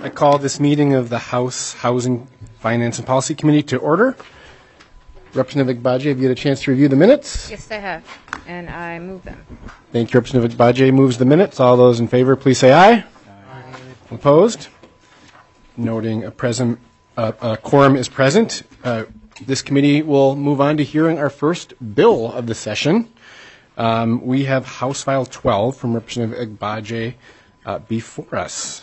I call this meeting of the House Housing, Finance, and Policy Committee to order. Representative Agbaje, have you had a chance to review the minutes? Yes, I have, and I move them. Thank you. Representative Agbaje moves the minutes. All those in favor, please say aye. Aye. Opposed? Noting a quorum is present. This committee will move on to hearing our first bill of the session. We have House File 12 from Representative Agbaje before us.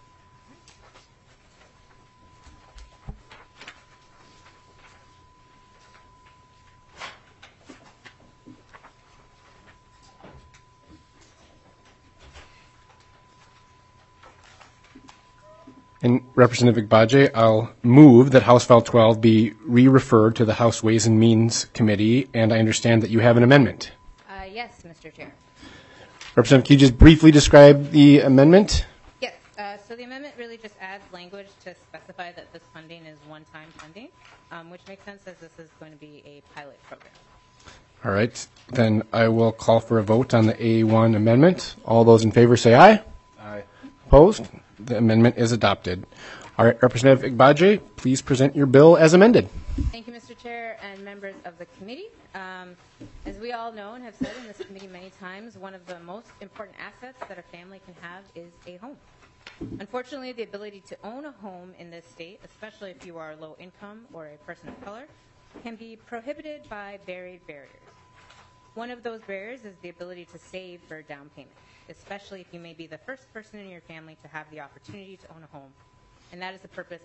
And Representative Agbaje, I'll move that House File 12 be re-referred to the House Ways and Means Committee, and I understand that you have an amendment. Yes, Mr. Chair. Representative, can you just briefly describe the amendment? Yes, so the amendment really just adds language to specify that this funding is one-time funding, which makes sense as this is going to be a pilot program. All right, then I will call for a vote on the A1 amendment. All those in favor say aye. Aye. Opposed? The amendment is adopted. All right, Representative Agbaje, please present your bill as amended. Thank you, Mr. Chair and members of the committee. As we all know and have said in this committee many times, one of the most important assets that a family can have is a home. Unfortunately, the ability to own a home in this state, especially if you are low income or a person of color, can be prohibited by varied barriers. One of those barriers is the ability to save for a down payment, especially if you may be the first person in your family to have the opportunity to own a home. And that is the purpose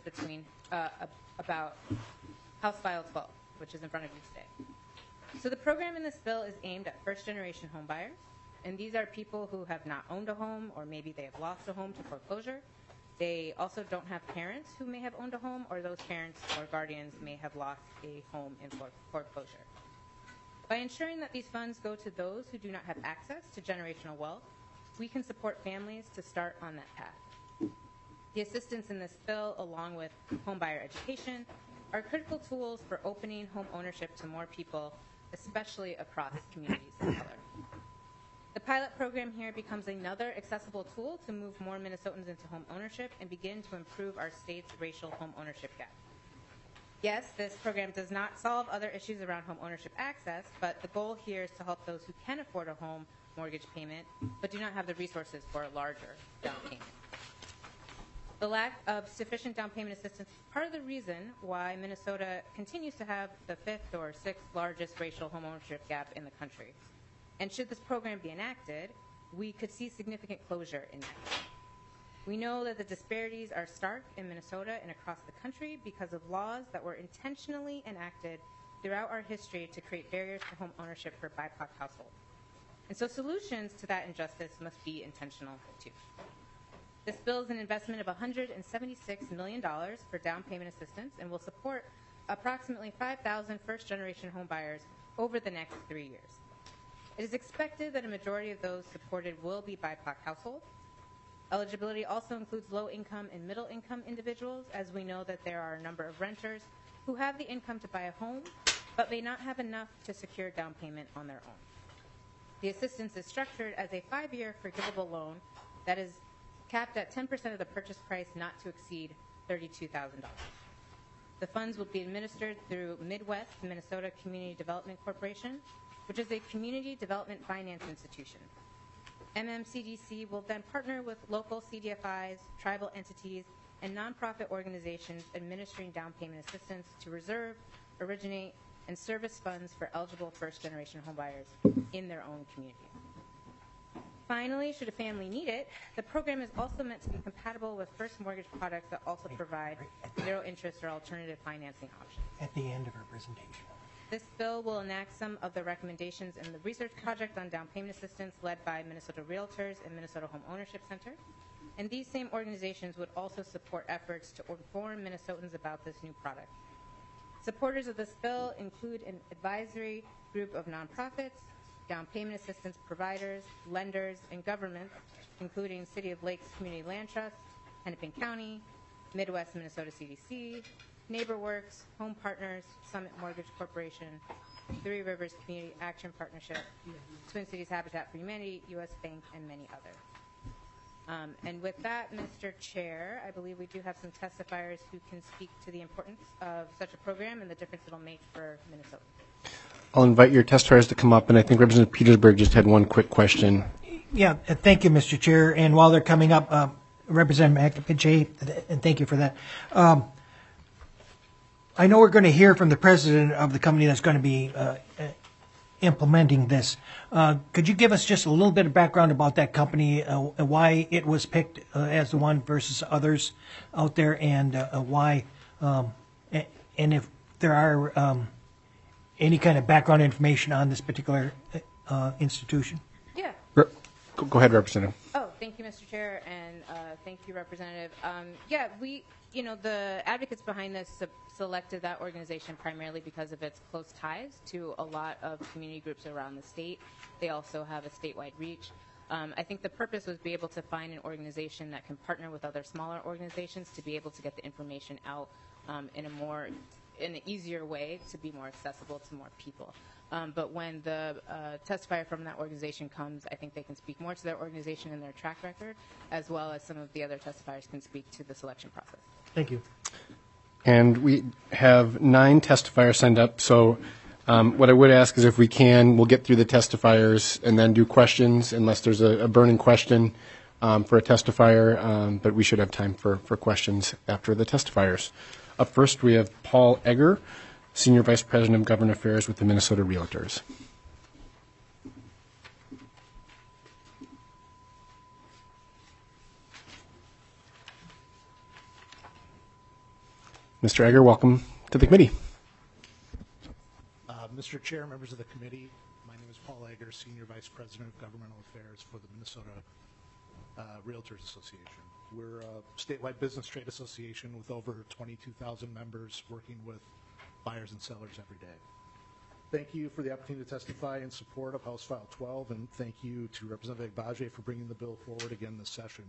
about House File 12, which is in front of you today. So the program in this bill is aimed at first-generation home buyers, and these are people who have not owned a home, or maybe they have lost a home to foreclosure. They also don't have parents who may have owned a home, or those parents or guardians may have lost a home in foreclosure. By ensuring that these funds go to those who do not have access to generational wealth, we can support families to start on that path. The assistance in this bill, along with homebuyer education, are critical tools for opening home ownership to more people, especially across communities of color. The pilot program here becomes another accessible tool to move more Minnesotans into home ownership and begin to improve our state's racial home ownership gap. Yes, this program does not solve other issues around home ownership access, but the goal here is to help those who can afford a home mortgage payment but do not have the resources for a larger down payment. The lack of sufficient down payment assistance is part of the reason why Minnesota continues to have the 5th or 6th largest racial homeownership gap in the country. And should this program be enacted, we could see significant closure in that gap. We know that the disparities are stark in Minnesota and across the country because of laws that were intentionally enacted throughout our history to create barriers to home ownership for BIPOC households. And so solutions to that injustice must be intentional too. This bill is an investment of $176 million for down payment assistance and will support approximately 5,000 first-generation home buyers over the next 3 years. It is expected that a majority of those supported will be BIPOC households. Eligibility also includes low-income and middle-income individuals, as we know that there are a number of renters who have the income to buy a home, but may not have enough to secure down payment on their own. The assistance is structured as a 5-year forgivable loan that is capped at 10% of the purchase price not to exceed $32,000. The funds will be administered through Midwest Minnesota Community Development Corporation, which is a community development finance institution. MMCDC will then partner with local CDFIs, tribal entities, and nonprofit organizations administering down payment assistance to reserve, originate, and service funds for eligible first-generation homebuyers in their own community. Finally, should a family need it, the program is also meant to be compatible with first mortgage products that also provide zero interest or alternative financing options. At the end of our presentation. This bill will enact some of the recommendations in the research project on down payment assistance led by Minnesota Realtors and Minnesota Home Ownership Center. And these same organizations would also support efforts to inform Minnesotans about this new product. Supporters of this bill include an advisory group of nonprofits, down payment assistance providers, lenders, and governments, including City of Lakes Community Land Trust, Hennepin County, Midwest Minnesota CDC, NeighborWorks, Home Partners, Summit Mortgage Corporation, Three Rivers Community Action Partnership, Twin Cities Habitat for Humanity, U.S. Bank, and many others. And with that, Mr. Chair, I believe we do have some testifiers who can speak to the importance of such a program and the difference it'll make for Minnesota. I'll invite your testifiers to come up, and I think Representative Petersburg just had one quick question. Yeah, thank you, Mr. Chair. And while they're coming up, Representative McApee, and thank you for that. I know we're going to hear from the president of the company that's going to be implementing this. Could you give us just a little bit of background about that company, why it was picked as the one versus others out there, and why, and if there are any kind of background information on this particular institution? Yeah. Go ahead, Representative. Oh, thank you, Mr. Chair, and thank you, Representative. Yeah, the advocates behind this selected that organization primarily because of its close ties to a lot of community groups around the state. They also have a statewide reach. I think the purpose was be able to find an organization that can partner with other smaller organizations to be able to get the information out in an easier way to be more accessible to more people. But when the testifier from that organization comes, I think they can speak more to their organization and their track record, as well as some of the other testifiers can speak to the selection process. Thank you. And we have 9 testifiers signed up, so what I would ask is if we can, we'll get through the testifiers and then do questions unless there's a burning question for a testifier, but we should have time for questions after the testifiers. Up first, we have Paul Egger, Senior Vice President of Government Affairs with the Minnesota Realtors. Mr. Egger, welcome to the committee. Mr. Chair, members of the committee, my name is Paul Egger, Senior Vice President of Governmental Affairs for the Minnesota Realtors Association. We're a statewide business trade association with over 22,000 members working with buyers and sellers every day. Thank you for the opportunity to testify in support of House File 12, and thank you to Representative Agbaje for bringing the bill forward again this session.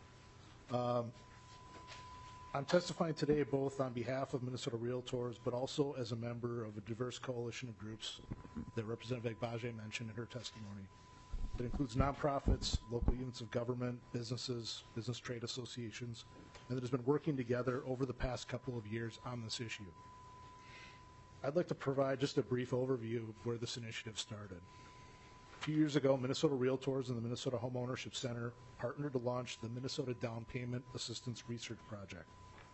I'm testifying today both on behalf of Minnesota Realtors, but also as a member of a diverse coalition of groups that Representative Agbaje mentioned in her testimony. That includes nonprofits, local units of government, businesses, business trade associations, and that has been working together over the past couple of years on this issue. I'd like to provide just a brief overview of where this initiative started. A few years ago, Minnesota Realtors and the Minnesota Homeownership Center partnered to launch the Minnesota Down Payment Assistance Research Project.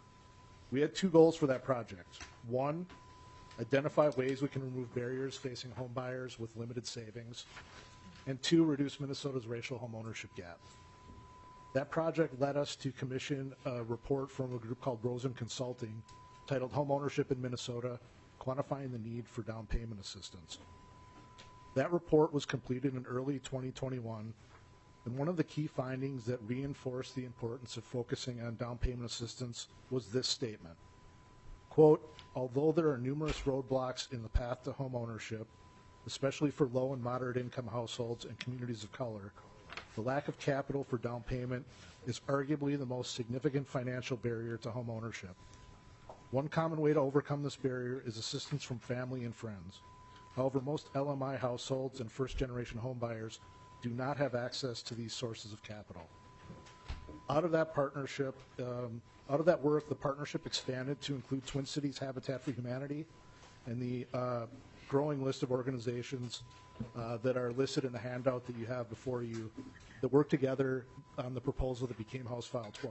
We had 2 goals for that project. 1, identify ways we can remove barriers facing home buyers with limited savings, and 2, reduce Minnesota's racial homeownership gap. That project led us to commission a report from a group called Rosen Consulting titled Homeownership in Minnesota, Quantifying the Need for Down Payment Assistance. That report was completed in early 2021, and one of the key findings that reinforced the importance of focusing on down payment assistance was this statement. Quote, although there are numerous roadblocks in the path to home ownership, especially for low and moderate income households and communities of color, the lack of capital for down payment is arguably the most significant financial barrier to home ownership. One common way to overcome this barrier is assistance from family and friends. However, most LMI households and first-generation homebuyers do not have access to these sources of capital. Out of that work, the partnership expanded to include Twin Cities Habitat for Humanity and the growing list of organizations that are listed in the handout that you have before you that work together on the proposal that became House File 12.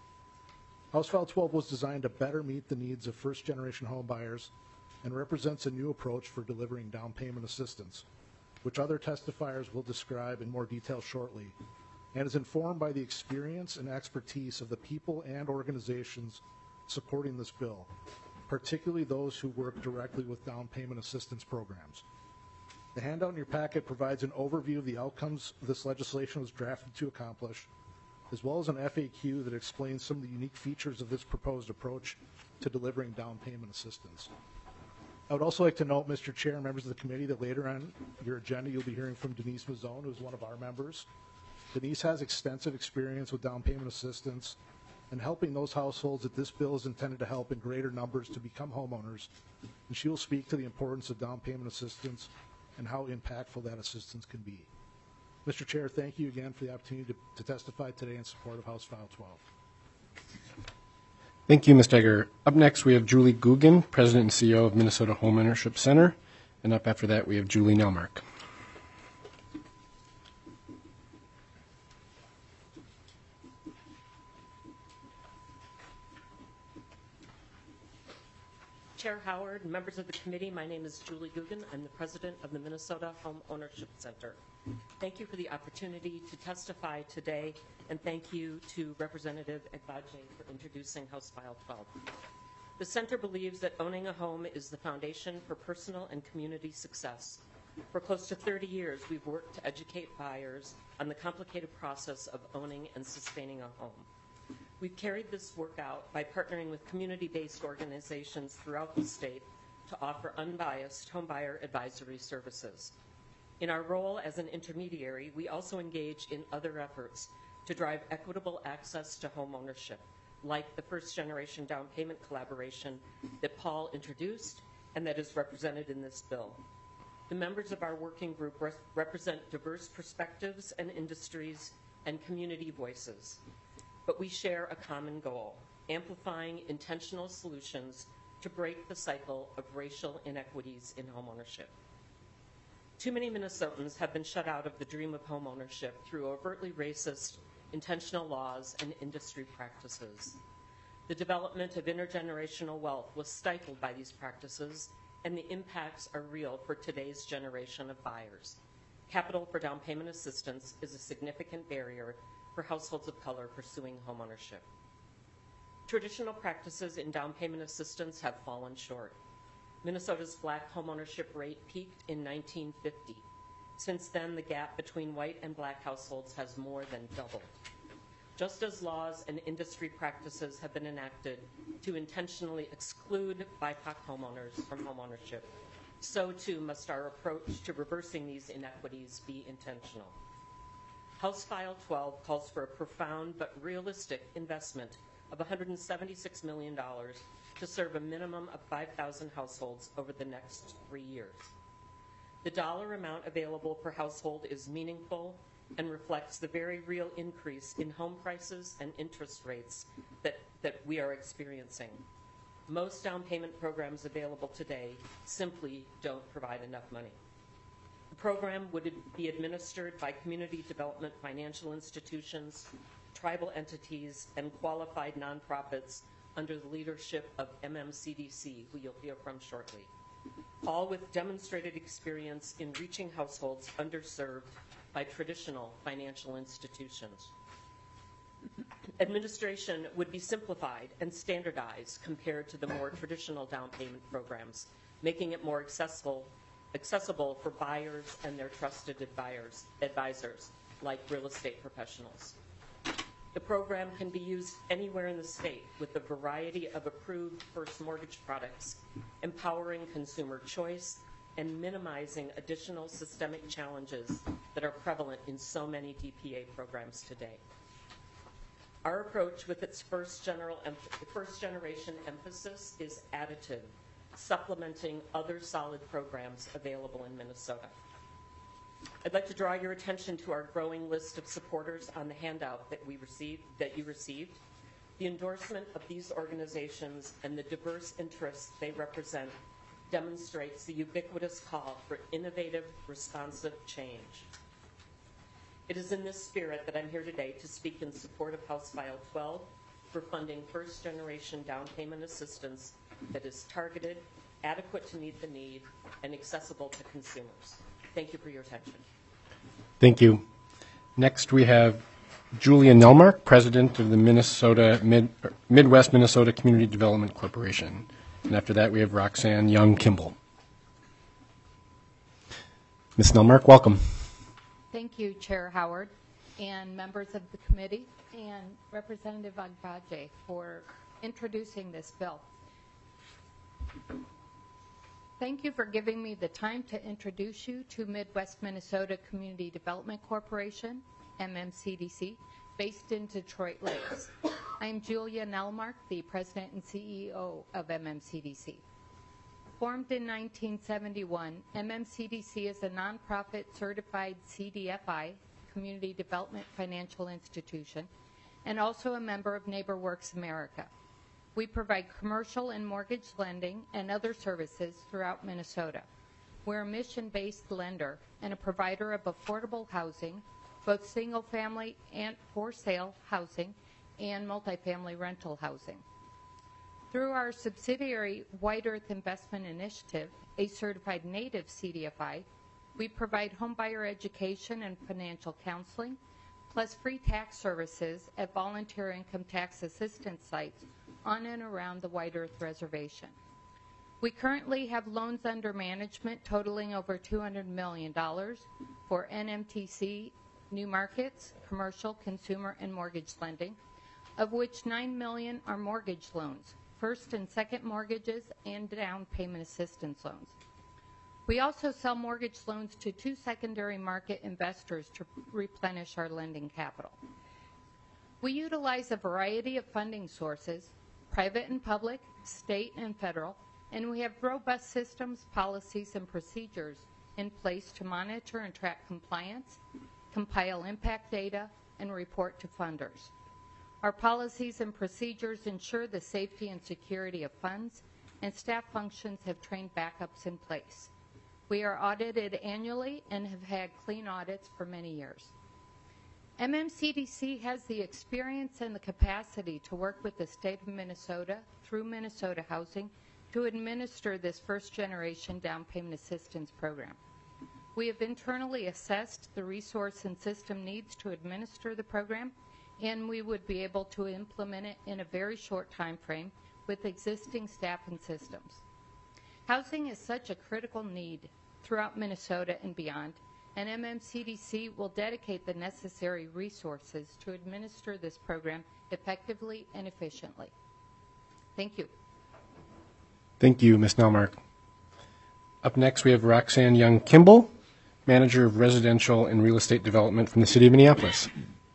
House File 12 was designed to better meet the needs of first-generation homebuyers and represents a new approach for delivering down payment assistance, which other testifiers will describe in more detail shortly, and is informed by the experience and expertise of the people and organizations supporting this bill, particularly those who work directly with down payment assistance programs. The handout in your packet provides an overview of the outcomes this legislation was drafted to accomplish, as well as an FAQ that explains some of the unique features of this proposed approach to delivering down payment assistance. I would also like to note, Mr. Chair and members of the committee, that later on your agenda you'll be hearing from Denise Mazzone, who's one of our members. Denise has extensive experience with down payment assistance and helping those households that this bill is intended to help in greater numbers to become homeowners, and she will speak to the importance of down payment assistance and how impactful that assistance can be. Mr. Chair, thank you again for the opportunity to testify today in support of House File 12. Thank you, Ms. Degger. Up next, we have Julie Guggen, President and CEO of Minnesota Homeownership Center. And up after that, we have Julie Nelmark. Chair Howard, members of the committee, my name is Julie Guggen. I'm the president of the Minnesota Home Ownership Center. Thank you for the opportunity to testify today, and thank you to Representative Agbaje for introducing House File 12. The center believes that owning a home is the foundation for personal and community success. For close to 30 years, we've worked to educate buyers on the complicated process of owning and sustaining a home. We've carried this work out by partnering with community-based organizations throughout the state to offer unbiased homebuyer advisory services. In our role as an intermediary, we also engage in other efforts to drive equitable access to home ownership, like the First Generation Down Payment Collaboration that Paul introduced and that is represented in this bill. The members of our working group represent diverse perspectives and industries and community voices. But we share a common goal, amplifying intentional solutions to break the cycle of racial inequities in homeownership. Too many Minnesotans have been shut out of the dream of homeownership through overtly racist, intentional laws and industry practices. The development of intergenerational wealth was stifled by these practices, and the impacts are real for today's generation of buyers. Capital for down payment assistance is a significant barrier for households of color pursuing homeownership. Traditional practices in down payment assistance have fallen short. Minnesota's black homeownership rate peaked in 1950. Since then, the gap between white and black households has more than doubled. Just as laws and industry practices have been enacted to intentionally exclude BIPOC homeowners from homeownership, so too must our approach to reversing these inequities be intentional. House File 12 calls for a profound but realistic investment of $176 million to serve a minimum of 5,000 households over the next 3 years. The dollar amount available per household is meaningful and reflects the very real increase in home prices and interest rates that we are experiencing. Most down payment programs available today simply don't provide enough money. The program would be administered by community development financial institutions, tribal entities, and qualified nonprofits under the leadership of MMCDC, who you'll hear from shortly, all with demonstrated experience in reaching households underserved by traditional financial institutions. Administration would be simplified and standardized compared to the more traditional down payment programs, making it more accessible for buyers and their trusted advisors, like real estate professionals. The program can be used anywhere in the state with a variety of approved first mortgage products, empowering consumer choice and minimizing additional systemic challenges that are prevalent in so many DPA programs today. Our approach with its first generation emphasis is additive, supplementing other solid programs available in Minnesota. I'd like to draw your attention to our growing list of supporters on the handout that you received. The endorsement of these organizations and the diverse interests they represent demonstrates the ubiquitous call for innovative, responsive change. It is in this spirit that I'm here today to speak in support of House File 12 for funding first-generation down payment assistance that is targeted, adequate to meet the need, and accessible to consumers. Thank you for your attention. Thank you. Next, we have Julia Nelmark, President of the Midwest Minnesota Community Development Corporation. And after that, we have Roxanne Young Kimball. Ms. Nelmark, welcome. Thank you, Chair Howard, and members of the committee, and Representative Agbaje for introducing this bill. Thank you for giving me the time to introduce you to Midwest Minnesota Community Development Corporation, MMCDC, based in Detroit Lakes. I am Julia Nelmark, the President and CEO of MMCDC. Formed in 1971, MMCDC is a nonprofit certified CDFI, community development financial institution and also a member of NeighborWorks America. We provide commercial and mortgage lending and other services throughout Minnesota. We're a mission-based lender and a provider of affordable housing, both single-family and for-sale housing and multifamily rental housing. Through our subsidiary White Earth Investment Initiative, a certified native CDFI, we provide homebuyer education and financial counseling, plus free tax services at volunteer income tax assistance sites on and around the White Earth Reservation. We currently have loans under management totaling over $200 million for NMTC, new markets, commercial, consumer, and mortgage lending, of which $9 million are mortgage loans, first and second mortgages, and down payment assistance loans. We also sell mortgage loans to 2 secondary market investors to replenish our lending capital. We utilize a variety of funding sources, private and public, state and federal, and we have robust systems, policies, and procedures in place to monitor and track compliance, compile impact data, and report to funders. Our policies and procedures ensure the safety and security of funds, and staff functions have trained backups in place. We are audited annually and have had clean audits for many years. MMCDC has the experience and the capacity to work with the state of Minnesota through Minnesota Housing to administer this first-generation down payment assistance program. We have internally assessed the resource and system needs to administer the program, and we would be able to implement it in a very short time frame with existing staff and systems. Housing is such a critical need throughout Minnesota and beyond, and MMCDC will dedicate the necessary resources to administer this program effectively and efficiently. Thank you. Thank you, Ms. Nelmark. Up next, we have Roxanne Young Kimball, Manager of Residential and Real Estate Development from the City of Minneapolis.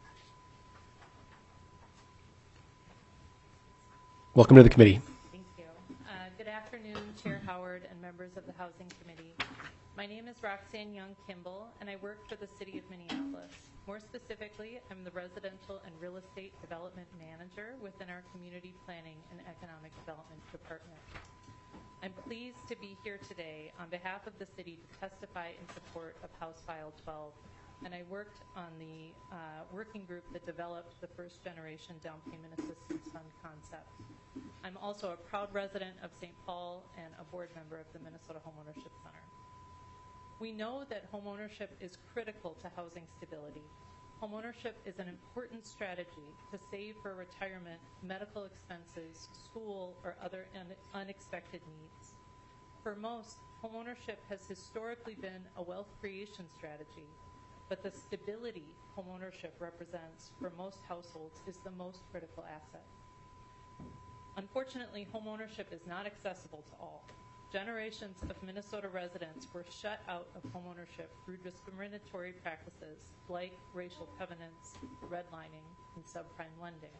Welcome to the committee. Thank you. Good afternoon, Chair Howard and members of the Housing Committee. My name is Roxanne Young Kimball, and I work for the City of Minneapolis. More specifically, I'm the Residential and Real Estate Development Manager within our Community Planning and Economic Development Department. I'm pleased to be here today on behalf of the city to testify in support of House File 12, and I worked on the working group that developed the first generation down payment assistance fund concept. I'm also a proud resident of St. Paul and a board member of the Minnesota Homeownership Center. We know that homeownership is critical to housing stability. Homeownership is an important strategy to save for retirement, medical expenses, school, or other unexpected needs. For most, homeownership has historically been a wealth creation strategy, but the stability homeownership represents for most households is the most critical asset. Unfortunately, homeownership is not accessible to all. Generations of Minnesota residents were shut out of homeownership through discriminatory practices like racial covenants, redlining, and subprime lending.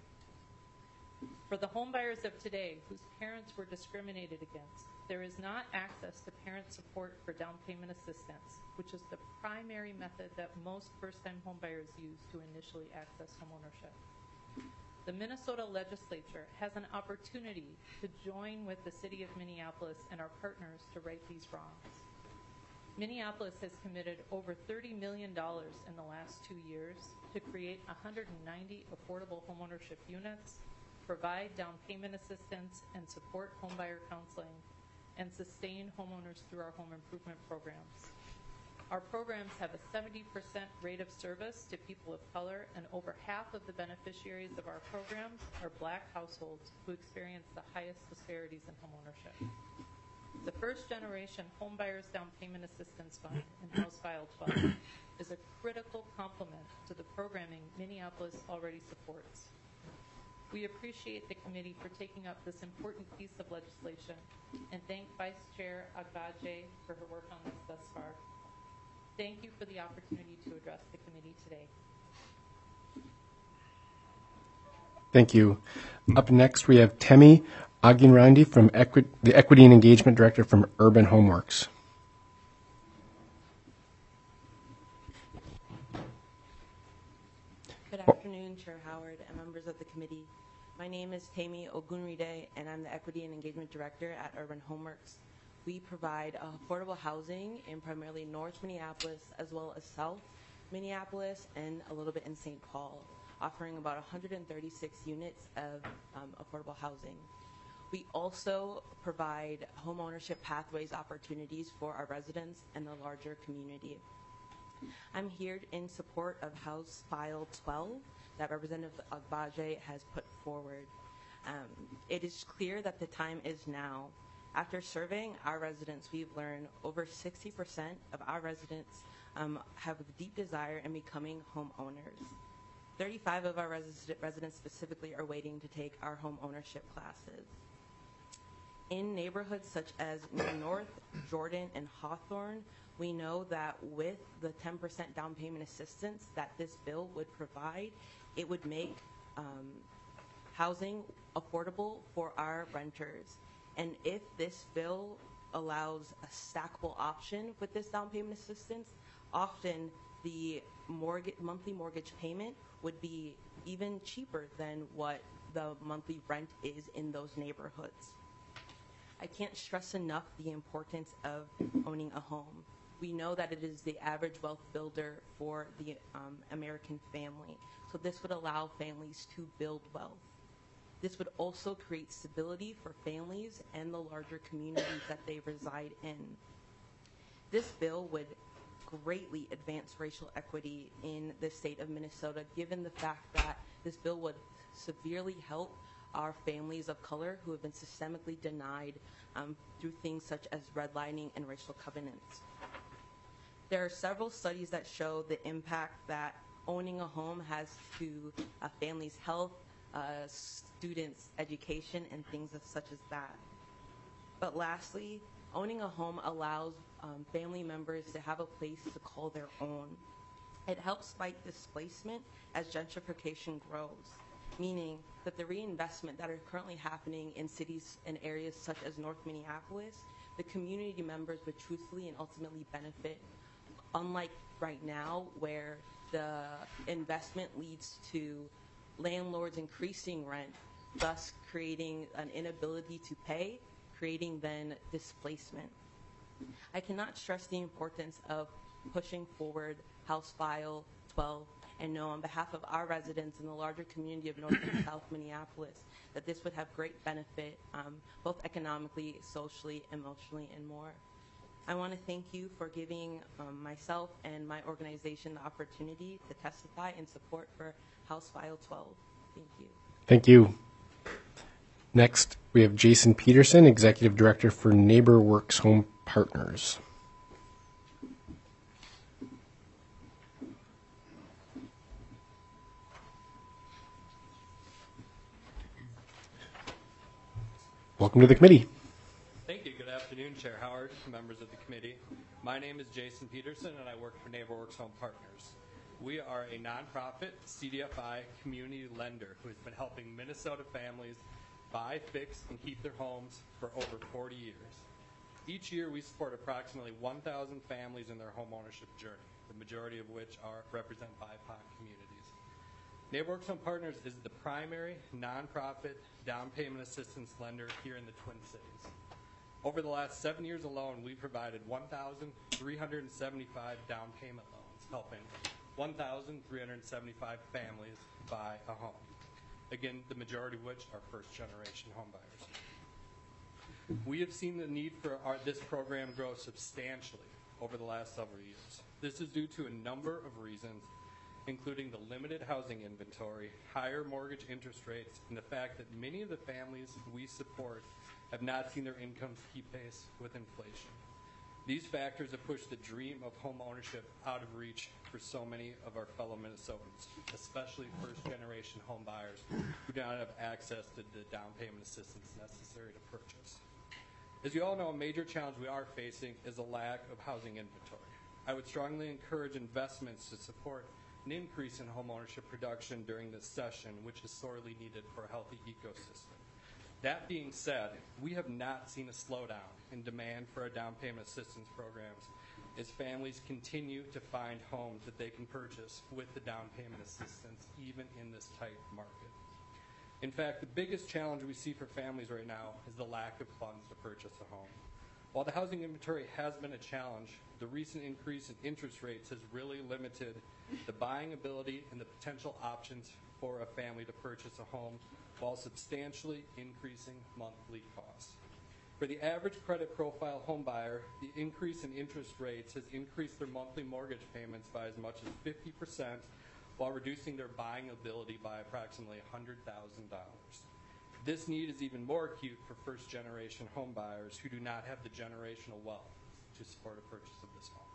For the homebuyers of today whose parents were discriminated against, there is not access to parent support for down payment assistance, which is the primary method that most first-time homebuyers use to initially access homeownership. The Minnesota legislature has an opportunity to join with the City of Minneapolis and our partners to right these wrongs. Minneapolis has committed over $30 million in the last 2 years to create 190 affordable homeownership units, provide down payment assistance and support homebuyer counseling, and sustain homeowners through our home improvement programs. Our programs have a 70% rate of service to people of color, and over half of the beneficiaries of our programs are Black households who experience the highest disparities in homeownership. The First Generation Homebuyers Down Payment Assistance Fund in House File 12 is a critical complement to the programming Minneapolis already supports. We appreciate the committee for taking up this important piece of legislation and thank Vice Chair Agbaje for her work on this thus far. Thank you for the opportunity to address the committee today. Thank you. Up next, we have Temi Aginrandi from the Equity and Engagement Director from Urban Homeworks. committee. My name is Tami Ogunride, and I'm the Equity and Engagement Director at Urban Homeworks. We provide affordable housing in primarily North Minneapolis as well as South Minneapolis and a little bit in St. Paul, offering about 136 units of affordable housing. We also provide home ownership pathways opportunities for our residents and the larger community. I'm here in support of House File 12 that Representative Agbaje has put forward. It is clear that the time is now. After surveying our residents, we've learned over 60% of our residents have a deep desire in becoming homeowners. 35 of our residents specifically are waiting to take our home ownership classes. In neighborhoods such as North, Jordan, and Hawthorne, we know that with the 10% down payment assistance that this bill would provide, it would make housing affordable for our renters. And if this bill allows a stackable option with this down payment assistance, often the monthly mortgage payment would be even cheaper than what the monthly rent is in those neighborhoods. I can't stress enough the importance of owning a home. We know that it is the average wealth builder for the American family. So this would allow families to build wealth. This would also create stability for families and the larger communities that they reside in. This bill would greatly advance racial equity in the state of Minnesota, given the fact that this bill would severely help our families of color who have been systemically denied through things such as redlining and racial covenants. There are several studies that show the impact that owning a home has to a family's health, students' education, and things such as that. But lastly, owning a home allows family members to have a place to call their own. It helps fight displacement as gentrification grows, meaning that the reinvestment that are currently happening in cities and areas such as North Minneapolis, the community members would truthfully and ultimately benefit, unlike right now where the investment leads to landlords increasing rent, thus creating an inability to pay, creating then displacement. I cannot stress the importance of pushing forward House File 12 and know on behalf of our residents in the larger community of North and South Minneapolis that this would have great benefit both economically, socially, emotionally, and more. I want to thank you for giving myself and my organization the opportunity to testify in support for House File 12. Thank you. Thank you. Next, we have Jason Peterson, Executive Director for NeighborWorks Home Partners. Welcome to the committee. Thank you. Good afternoon, Chair Howard, members of the committee. My name is Jason Peterson, and I work for NeighborWorks Home Partners. We are a nonprofit CDFI community lender who has been helping Minnesota families buy, fix, and keep their homes for over 40 years. Each year, we support approximately 1,000 families in their home ownership journey, the majority of which represent BIPOC communities. NeighborWorks Home Partners is the primary nonprofit down payment assistance lender here in the Twin Cities. Over the last 7 years alone, we provided 1,375 down payment loans, helping 1,375 families buy a home. Again, the majority of which are first-generation home buyers. We have seen the need for this program grow substantially over the last several years. This is due to a number of reasons, including the limited housing inventory, higher mortgage interest rates, and the fact that many of the families we support have not seen their incomes keep pace with inflation. These factors have pushed the dream of home ownership out of reach for so many of our fellow Minnesotans, especially first-generation home buyers who do not have access to the down payment assistance necessary to purchase. As you all know, a major challenge we are facing is a lack of housing inventory. I would strongly encourage investments to support an increase in home ownership production during this session, which is sorely needed for a healthy ecosystem. That being said, we have not seen a slowdown in demand for our down payment assistance programs as families continue to find homes that they can purchase with the down payment assistance, even in this tight market. In fact, the biggest challenge we see for families right now is the lack of funds to purchase a home. While the housing inventory has been a challenge, the recent increase in interest rates has really limited the buying ability and the potential options for a family to purchase a home while substantially increasing monthly costs. For the average credit profile home buyer, the increase in interest rates has increased their monthly mortgage payments by as much as 50%, while reducing their buying ability by approximately $100,000. This need is even more acute for first-generation home buyers who do not have the generational wealth to support a purchase of this home.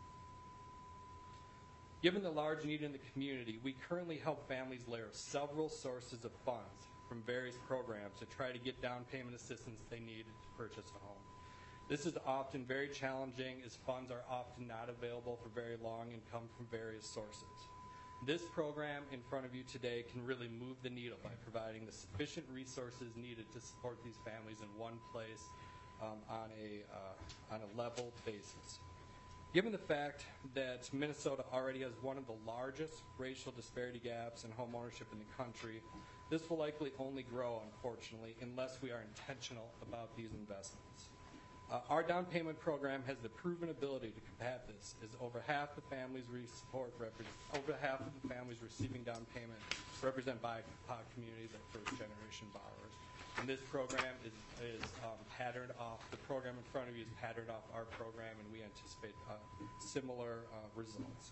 Given the large need in the community, we currently help families layer several sources of funds from various programs to try to get down payment assistance they need to purchase a home. This is often very challenging, as funds are often not available for very long and come from various sources. This program in front of you today can really move the needle by providing the sufficient resources needed to support these families in one place on a level basis. Given the fact that Minnesota already has one of the largest racial disparity gaps in home ownership in the country, this will likely only grow, unfortunately, unless we are intentional about these investments. Our down payment program has the proven ability to combat this, as over half the families we support over half of the families receiving down payment represent BIPOC communities and first-generation borrowers. And this program is patterned off, the program in front of you is patterned off our program, and we anticipate similar results.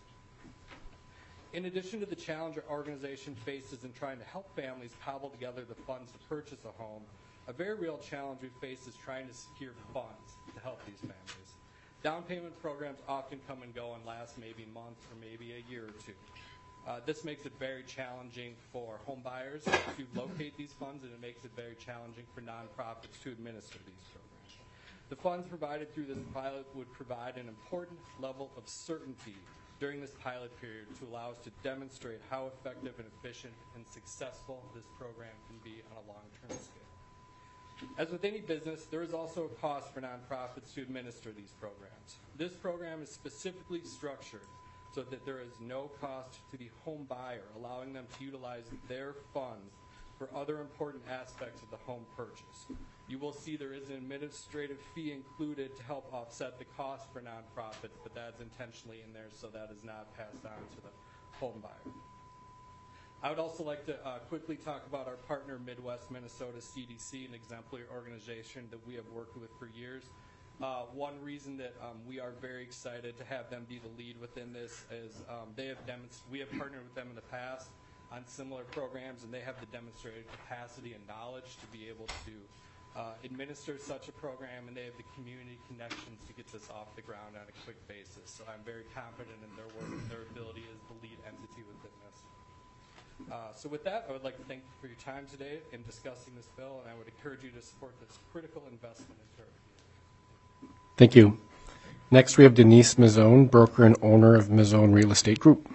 In addition to the challenge our organization faces in trying to help families cobble together the funds to purchase a home, a very real challenge we face is trying to secure funds to help these families. Down payment programs often come and go and last maybe a month or maybe a year or two. This makes it very challenging for home buyers to locate these funds, and it makes it very challenging for nonprofits to administer these programs. The funds provided through this pilot would provide an important level of certainty during this pilot period to allow us to demonstrate how effective and efficient and successful this program can be on a long-term scale. As with any business, there is also a cost for nonprofits to administer these programs. This program is specifically structured so that there is no cost to the home buyer, allowing them to utilize their funds for other important aspects of the home purchase. You will see there is an administrative fee included to help offset the cost for nonprofits, but that's intentionally in there so that is not passed on to the home buyer. I would also like to quickly talk about our partner, Midwest Minnesota CDC, an exemplary organization that we have worked with for years. One reason that we are very excited to have them be the lead within this is we have partnered with them in the past on similar programs, and they have the demonstrated capacity and knowledge to be able to administer such a program, and they have the community connections to get this off the ground on a quick basis. So I'm very confident in their work and their ability as the lead entity within this. So with that, I would like to thank you for your time today in discussing this bill, and I would encourage you to support this critical investment into our community. Thank you. Next, we have Denise Mazzone, broker and owner of Mazzone Real Estate Group.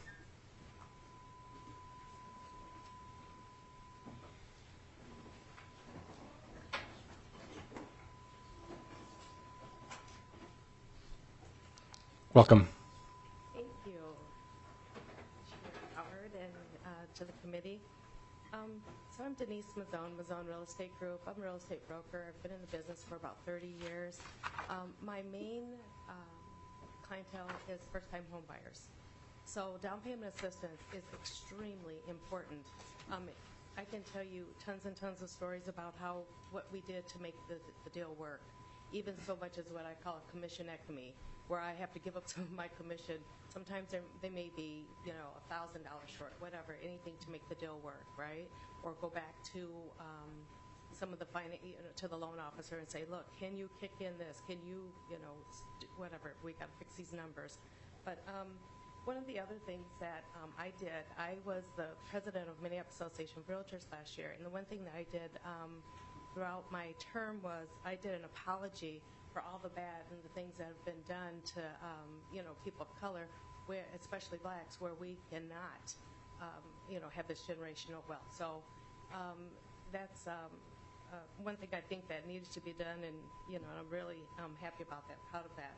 Welcome. Thank you, Chair Howard, and to the committee. So I'm Denise Mazzone, Mazzone Real Estate Group. I'm a real estate broker. I've been in the business for about 30 years. My main clientele is first-time home buyers. So down payment assistance is extremely important. I can tell you tons and tons of stories about what we did to make the deal work, even so much as what I call a commissionectomy, where I have to give up some of my commission. Sometimes they may be, $1,000 short, whatever, anything to make the deal work, right? Or go back to some of the to the loan officer and say, look, can you kick in this? Can you, whatever, we got to fix these numbers. But one of the other things that I did, I was the president of Minneapolis Association of Realtors last year, and the one thing that I did throughout my term was I did an apology for all the bad and the things that have been done to, people of color, especially blacks, where we cannot, have this generational wealth. So that's one thing I think that needed to be done, and I'm really happy about that, proud of that.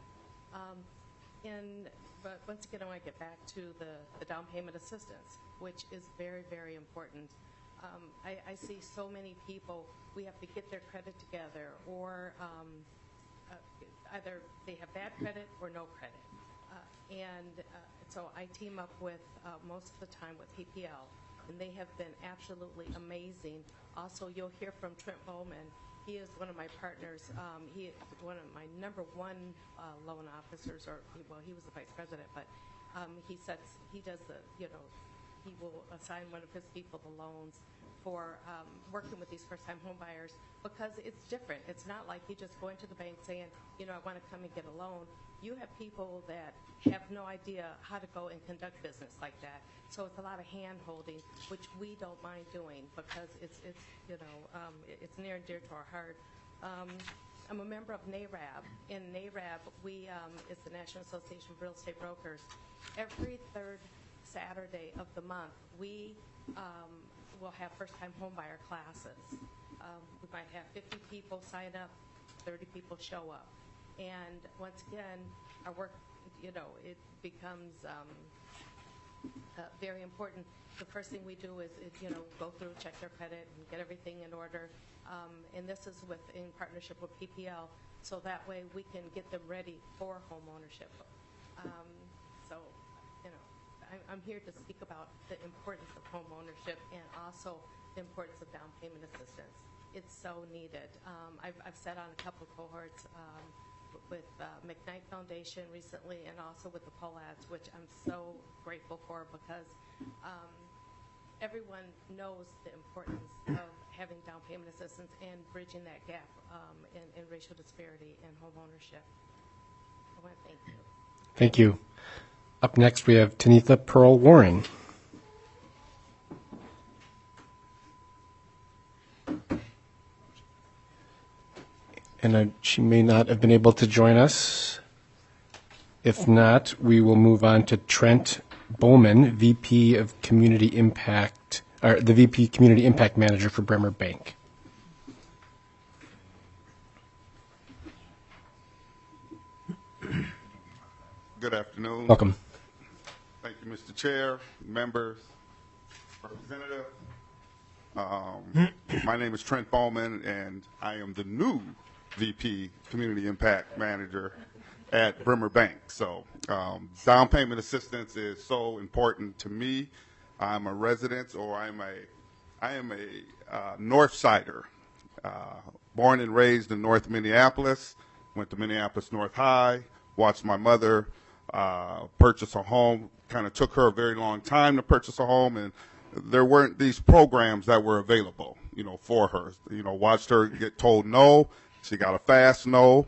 But once again, I want to get back to the down payment assistance, which is very, very important. I see so many people, we have to get their credit together, or either they have bad credit or no credit. So I team up with, most of the time with PPL, and they have been absolutely amazing. Also, you'll hear from Trent Bowman. He is one of my partners. He is one of my number one loan officers, or, well, he was the vice president, but he does the, he will assign one of his people the loans for working with these first-time home buyers, because it's different. It's not like you just going to the bank saying, I want to come and get a loan. You have people that have no idea how to go and conduct business like that. So it's a lot of hand-holding, which we don't mind doing, because it's near and dear to our heart. I'm a member of NARAB. In NARAB, it's the National Association of Real Estate Brokers. Every third Saturday of the month, we will have first-time homebuyer classes. We might have 50 people sign up, 30 people show up. And once again, our work, it becomes very important. The first thing we do is go through, check their credit, and get everything in order. And this is in partnership with PPL, so that way we can get them ready for home ownership. I'm here to speak about the importance of home ownership and also the importance of down payment assistance. It's so needed. I've sat on a couple of cohorts with McKnight Foundation recently, and also with the POLADs, which I'm so grateful for, because everyone knows the importance of having down payment assistance and bridging that gap in racial disparity in home ownership. I want to thank you. Thank you. Up next, we have Tanitha Pearl Warren. And she may not have been able to join us. If not, we will move on to Trent Bowman, VP of Community Impact, or the VP Community Impact Manager for Bremer Bank. Good afternoon. Welcome. Thank you, Mr. Chair, members, representative. My name is Trent Bowman, and I am the new VP Community Impact Manager at Bremer Bank. So down payment assistance is so important to me. I'm a resident, or I am a North Sider, born and raised in North Minneapolis, went to Minneapolis North High, watched my mother purchase a home. Kind of took her a very long time to purchase a home, and there weren't these programs that were available, for her. Watched her get told no. She got a fast no.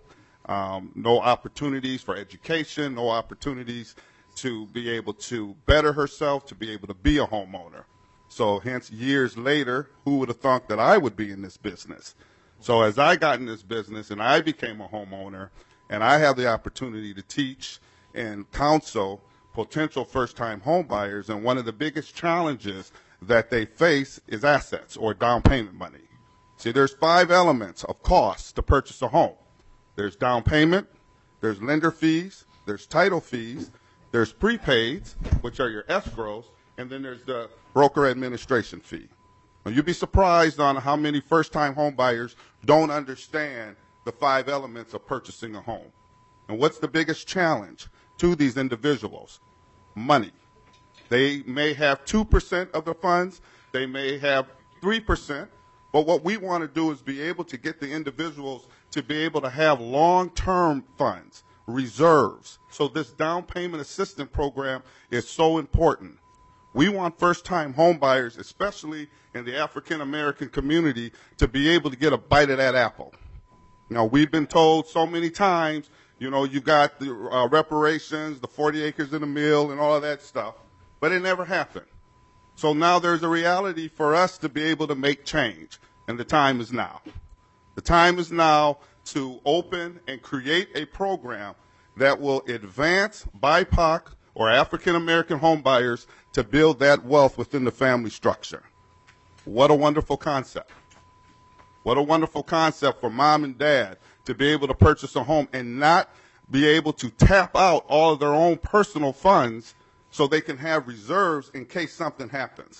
No opportunities for education, no opportunities to be able to better herself, to be able to be a homeowner. So hence, years later, who would have thought that I would be in this business? So as I got in this business and I became a homeowner, and I have the opportunity to teach and counsel potential first-time home buyers, and one of the biggest challenges that they face is assets or down payment money. See, there's 5 elements of costs to purchase a home. There's down payment, there's lender fees, there's title fees, there's prepaids, which are your escrows, and then there's the broker administration fee. Now, you'd be surprised on how many first-time home buyers don't understand the 5 elements of purchasing a home. And what's the biggest challenge to these individuals? Money. They may have 2% of the funds, they may have 3%, but what we want to do is be able to get the individuals to be able to have long-term funds, reserves. So this down payment assistance program is so important. We want first-time home buyers, especially in the African-American community, to be able to get a bite of that apple. Now, we've been told so many times, you got the reparations, the 40 acres and a mill, and all of that stuff, but it never happened. So now there's a reality for us to be able to make change, and the time is now. The time is now to open and create a program that will advance BIPOC or African-American home buyers to build that wealth within the family structure. What a wonderful concept. What a wonderful concept for mom and dad to be able to purchase a home and not be able to tap out all of their own personal funds so they can have reserves in case something happens.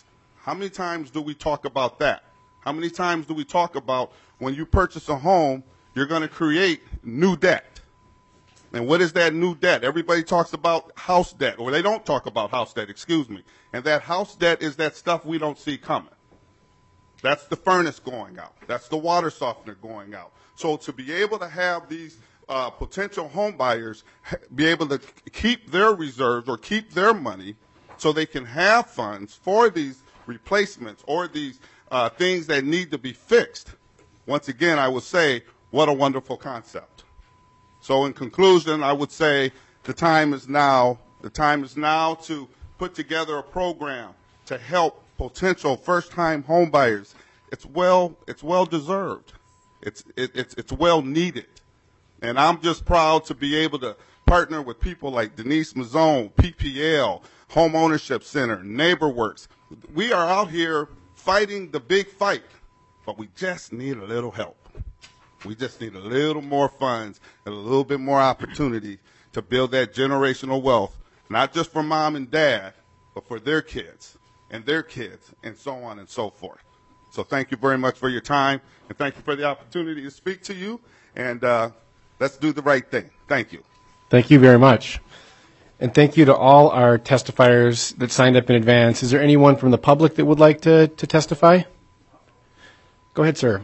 How many times do we talk about that? How many times do we talk about when you purchase a home, you're going to create new debt? And what is that new debt? Everybody talks about house debt, or they don't talk about house debt, excuse me. And that house debt is that stuff we don't see coming. That's the furnace going out. That's the water softener going out. So to be able to have these potential home buyers be able to keep their reserves or keep their money so they can have funds for these replacements or these things that need to be fixed, once again, I would say, what a wonderful concept. So in conclusion, I would say the time is now. The time is now to put together a program to help potential first-time home buyers. It's well deserved. It's well needed. And I'm just proud to be able to partner with people like Denise Mazzone, PPL, Home Ownership Center, NeighborWorks. We are out here fighting the big fight, but we just need a little help. We just need a little more funds and a little bit more opportunity to build that generational wealth, not just for mom and dad, but for their kids, and so on and so forth. So thank you very much for your time, and thank you for the opportunity to speak to you, and let's do the right thing. Thank you. Thank you very much. And thank you to all our testifiers that signed up in advance. Is there anyone from the public that would like to testify? Go ahead, sir.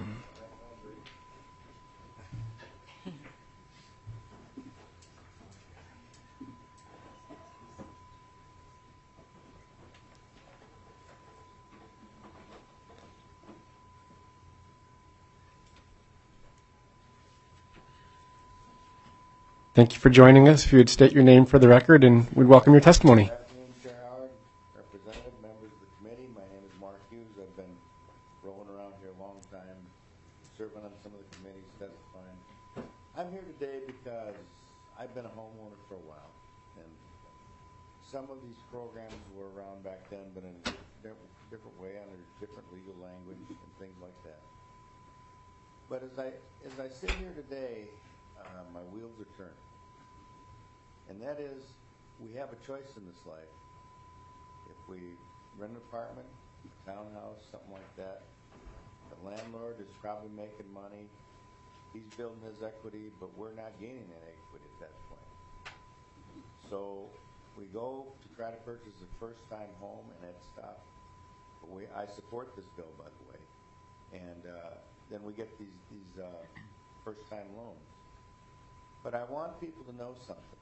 Thank you for joining us. If you would state your name for the record, and we'd welcome your testimony. Good afternoon, Chair Howard, Representative, members of the committee. My name is Mark Hughes. I've been rolling around here a long time, serving on some of the committees, testifying. I'm here today because I've been a homeowner for a while, and some of these programs were around back then, but in a different way, under different legal language and things like that. But as I sit here today, my wheels are turning. And that is, we have a choice in this life. If we rent an apartment, a townhouse, something like that, the landlord is probably making money. He's building his equity, but we're not gaining that equity at that point. So we go to try to purchase a first-time home, and it's tough. But I support this bill, by the way. And then we get these first-time loans. But I want people to know something.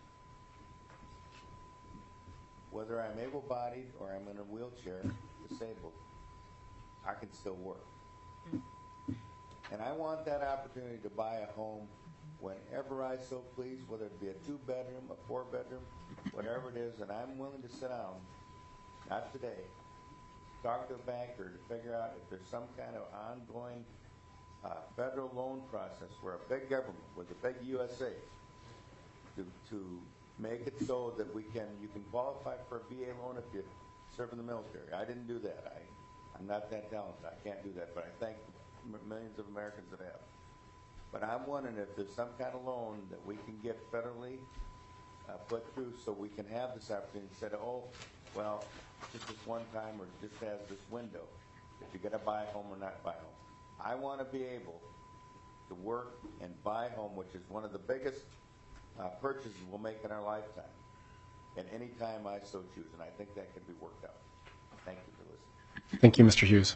Whether I'm able-bodied or I'm in a wheelchair, disabled, I can still work. And I want that opportunity to buy a home whenever I so please, whether it be a 2-bedroom, a 4-bedroom, whatever it is, and I'm willing to sit down, not today, talk to a banker to figure out if there's some kind of ongoing federal loan process where a big government with a big USA to make it so that you can qualify for a VA loan if you serve in the military. I didn't do that. I'm not that talented. I can't do that, but I thank millions of Americans that have. But I'm wondering if there's some kind of loan that we can get federally put through so we can have this opportunity instead of, oh, well, just this one time or just has this window if you're going to buy a home or not buy a home. I want to be able to work and buy a home, which is one of the biggest purchases we'll make in our lifetime, and any time I so choose, and I think that can be worked out. Thank you for listening. Thank you, Mr. Hughes.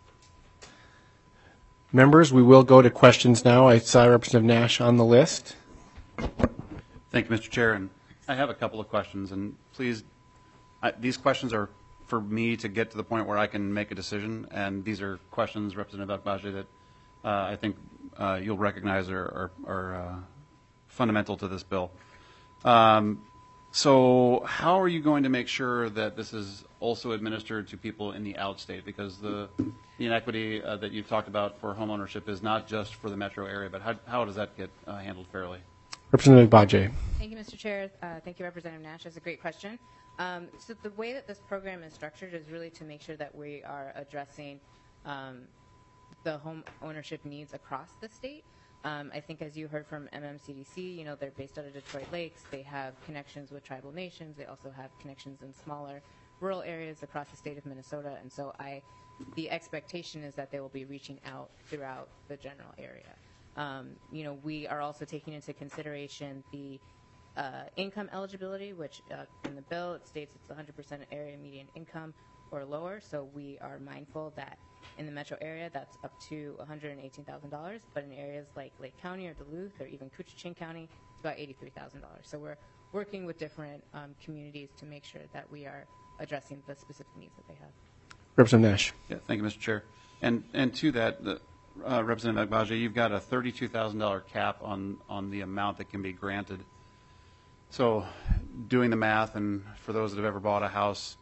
Members, we will go to questions now. I saw Representative Nash on the list. Thank you, Mr. Chair. And I have a couple of questions, and please, these questions are for me to get to the point where I can make a decision, and these are questions, Representative Agbaje, that I think you'll recognize are fundamental to this bill. So how are you going to make sure that this is also administered to people in the outstate? Because the inequity that you've talked about for homeownership is not just for the metro area, but how does that get handled fairly? Representative Agbaje. Thank you, Mr. Chair. Thank you, Representative Nash. That's a great question. So the way that this program is structured is really to make sure that we are addressing the home ownership needs across the state. I think as you heard from MMCDC, they're based out of Detroit Lakes. They have connections with tribal nations. They also have connections in smaller rural areas across the state of Minnesota. And so the expectation is that they will be reaching out throughout the general area. We are also taking into consideration the income eligibility, which in the bill it states it's 100% area median income or lower. So we are mindful that in the metro area that's up to $118,000, but in areas like Lake County or Duluth or even Koochiching County, it's about $83,000. So we're working with different communities to make sure that we are addressing the specific needs that they have. Representative Nash. Yeah, thank you, Mr. Chair. And to that, Representative Agbaje, you've got a $32,000 cap on the amount that can be granted. So doing the math, and for those that have ever bought a house,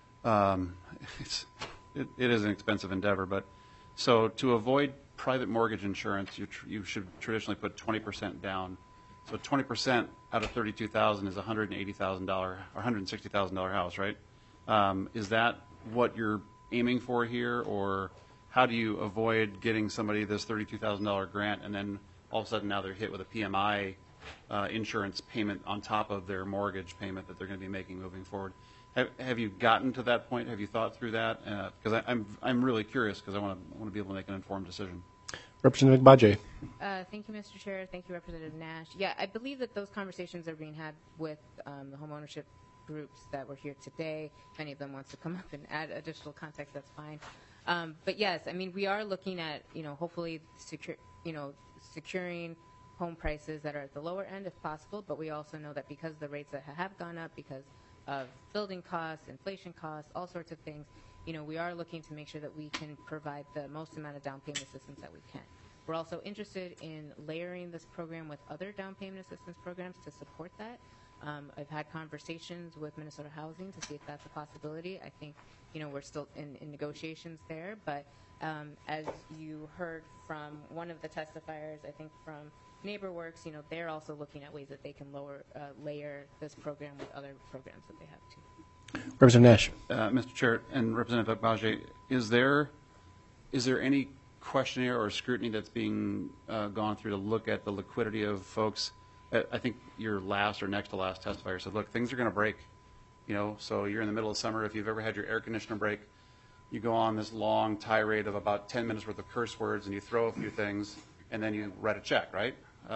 it is an expensive endeavor. But so to avoid private mortgage insurance, you should traditionally put 20% down. So 20% out of $32,000 is $180,000 or $160,000 house, right? Is that what you're aiming for here, or how do you avoid getting somebody this $32,000 grant and then all of a sudden now they're hit with a PMI insurance payment on top of their mortgage payment that they're going to be making moving forward? Have you gotten to that point? Have you thought through that? Because I'm really curious because I want to be able to make an informed decision. Representative Agbaje. Thank you, Mr. Chair. Thank you, Representative Nash. Yeah, I believe that those conversations are being had with the homeownership groups that were here today. If any of them wants to come up and add additional context, that's fine. But yes, I mean, we are looking at, hopefully securing home prices that are at the lower end if possible, but we also know that because the rates that have gone up because of building costs, inflation costs, all sorts of things, we are looking to make sure that we can provide the most amount of down payment assistance that we can. We're also interested in layering this program with other down payment assistance programs to support that. I've had conversations with Minnesota Housing to see if that's a possibility. I think, we're still in negotiations there, but as you heard from one of the testifiers, I think from NeighborWorks, they're also looking at ways that they can layer this program with other programs that they have too. Representative Nash. Mr. Chair and Representative Agbaje, is there any questionnaire or scrutiny that's being gone through to look at the liquidity of folks? I think your last or next to last testifier said, look, things are going to break. So you're in the middle of summer. If you've ever had your air conditioner break, you go on this long tirade of about 10 minutes worth of curse words and you throw a few things and then you write a check, right?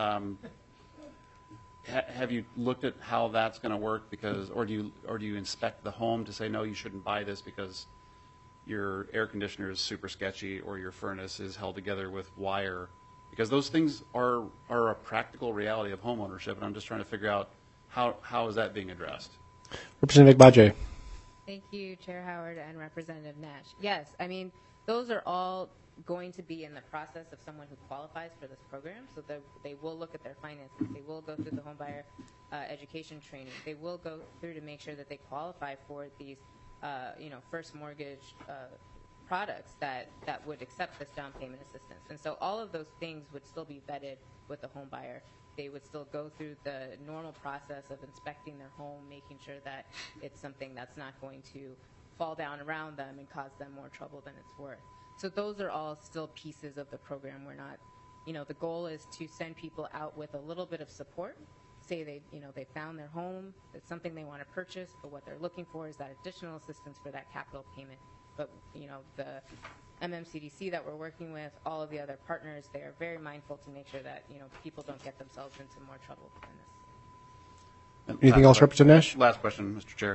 Have you looked at how that's going to work? Or do you inspect the home to say, no, you shouldn't buy this because your air conditioner is super sketchy or your furnace is held together with wire? Because those things are a practical reality of home ownership, and I'm just trying to figure out how is that being addressed. Representative Agbaje. Thank you, Chair Howard and Representative Nash. Yes, I mean, those are all going to be in the process of someone who qualifies for this program. So they will look at their finances. They will go through the home buyer education training. They will go through to make sure that they qualify for these, first mortgage products that would accept this down payment assistance. And so all of those things would still be vetted with the home buyer. They would still go through the normal process of inspecting their home, making sure that it's something that's not going to fall down around them and cause them more trouble than it's worth. So those are all still pieces of the program. We're not, the goal is to send people out with a little bit of support. Say they found their home, it's something they want to purchase, but what they're looking for is that additional assistance for that capital payment. But, the MMCDC that we're working with, all of the other partners, they are very mindful to make sure that, people don't get themselves into more trouble than this. Anything else, Representative Nash? Last question, Mr. Chair.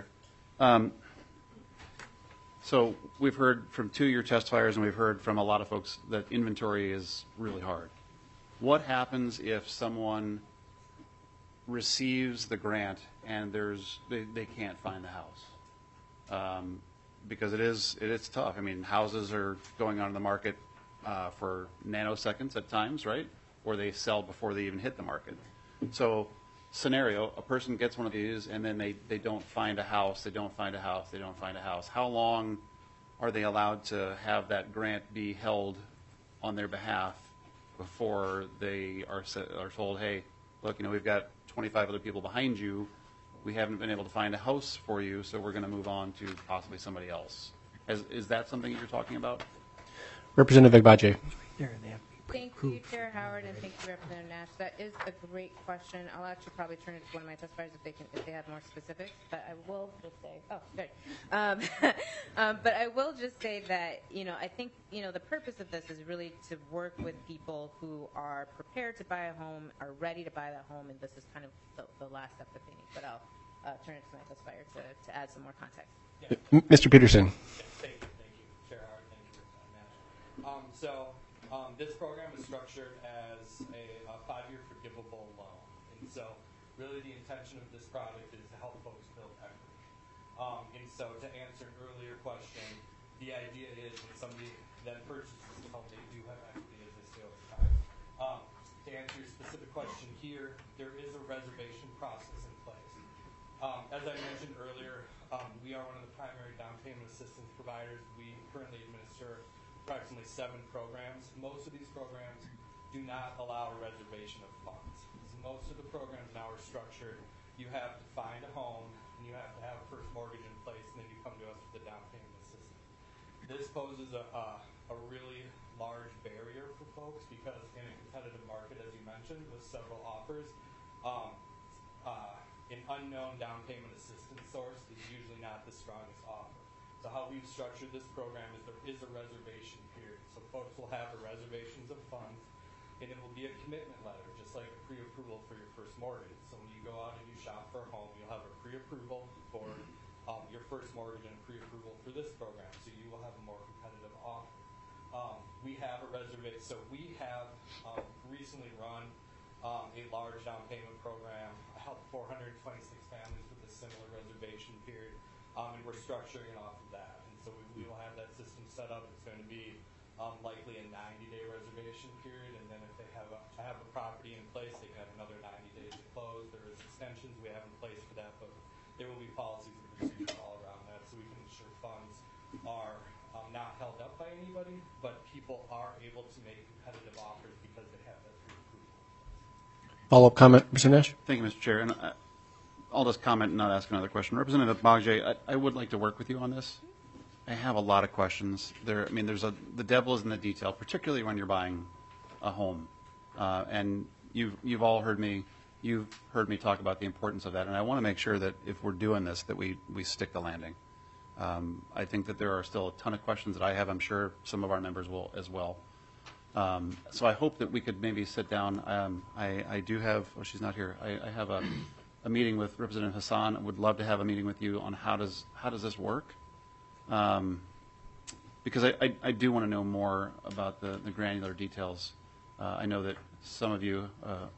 So we've heard from two of your testifiers, and we've heard from a lot of folks that inventory is really hard. What happens if someone receives the grant and they can't find the house? Because it is tough. I mean, houses are going on the market for nanoseconds at times, right? Or they sell before they even hit the market. So scenario, a person gets one of these and then they don't find a house, they don't find a house, they don't find a house. How long are they allowed to have that grant be held on their behalf before they are told, hey, look, we've got 25 other people behind you. We haven't been able to find a house for you, so we're going to move on to possibly somebody else. Is that something that you're talking about? Representative Agbaje. Thank Thank you, Chair Howard, and thank you, Representative Nash. That is a great question. I'll actually probably turn it to one of my testifiers if they have more specifics. But I will just say, but I will just say that I think the purpose of this is really to work with people who are prepared to buy a home, are ready to buy that home, and this is kind of the last step that they need. But I'll turn it to my testifier to add some more context. Yeah. Mr. Peterson. Thank you, Chair Howard. Thank you, Representative Nash. This program is structured as a 5-year forgivable loan, and so really the intention of this product is to help folks build equity. And so to answer an earlier question, the idea is when somebody then purchases the home, they do have equity as they stay over time. To answer your specific question here, there is a reservation process in place. As I mentioned earlier, we are one of the primary down payment assistance providers. We currently administer approximately 7 programs. Most of these programs do not allow a reservation of funds. So most of the programs now are structured. You have to find a home, and you have to have a first mortgage in place, and then you come to us with the down payment assistance. This poses a really large barrier for folks because in a competitive market, as you mentioned, with several offers, an unknown down payment assistance source is usually not the strongest offer. So how we've structured this program is there is a reservation period. So folks will have the reservations of funds, and it will be a commitment letter, just like a pre-approval for your first mortgage. So when you go out and you shop for a home, you'll have a pre-approval for your first mortgage and a pre-approval for this program. So you will have a more competitive offer. We have a reservation. So we have recently run a large down payment program. I helped 426 families with a similar reservation period. And we're structuring it off of that. And so we will have that system set up. It's going to be likely a 90-day reservation period. And then if they have a property in place, they can have another 90 days to close. There is extensions we have in place for that, but there will be policies and procedures all around that so we can ensure funds are not held up by anybody, but people are able to make competitive offers because they have that pre-approval. Follow-up comment, Mr. Nash? Thank you, Mr. Chair. And I'll just comment and not ask another question. Representative Bagje, I would like to work with you on this. I have a lot of questions. The devil is in the detail, particularly when you're buying a home. And you've all heard me. You've heard me talk about the importance of that, and I want to make sure that if we're doing this, that we stick the landing. I think that there are still a ton of questions that I have. I'm sure some of our members will as well. So I hope that we could maybe sit down. I do have. Oh, she's not here. I have a meeting with Representative Hassan. I would love to have a meeting with you on how does this work, because I do want to know more about the granular details. I know that some of you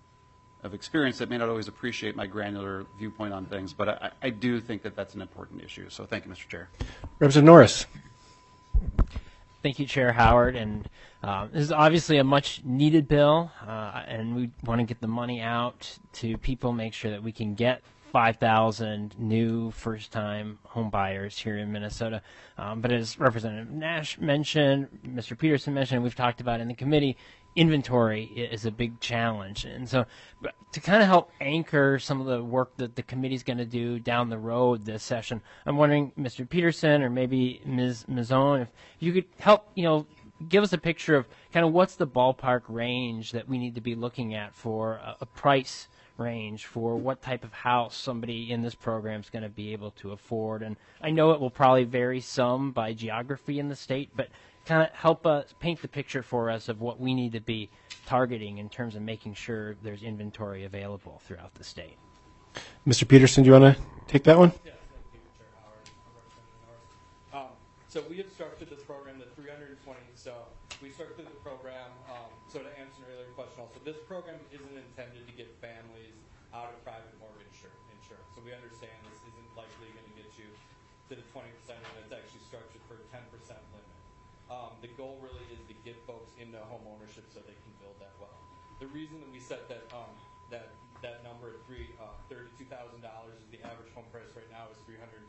of experience that may not always appreciate my granular viewpoint on things, but I do think that that's an important issue. So thank you, Mr. Chair. Representative Norris. Thank you, Chair Howard. And this is obviously a much-needed bill, and we want to get the money out to people, make sure that we can get 5,000 new first-time home buyers here in Minnesota. But as Representative Nash mentioned, Mr. Peterson mentioned, we've talked about in the committee, inventory is a big challenge. And so to kind of help anchor some of the work that the committee is going to do down the road this session, I'm wondering, Mr. Peterson or maybe Ms. Mazzone, if you could help, give us a picture of kind of what's the ballpark range that we need to be looking at for a price range for what type of house somebody in this program is going to be able to afford. And I know it will probably vary some by geography in the state, but kind of help us paint the picture for us of what we need to be targeting in terms of making sure there's inventory available throughout the state. Mr. Peterson, do you want to take that one? Yes, thank you, Chair Howard. Representative Norris. So we have structured this program, the 320. So we structured the program. So to answer an earlier question also, this program isn't intended to get families out of private mortgage insurance. So we understand this isn't likely going to get you to the 20%, and it's actually structured for a 10% limit. The goal really is to get folks into home ownership so they can build that wealth. The reason that we set that number at $32,000 is the average home price right now is $320,000.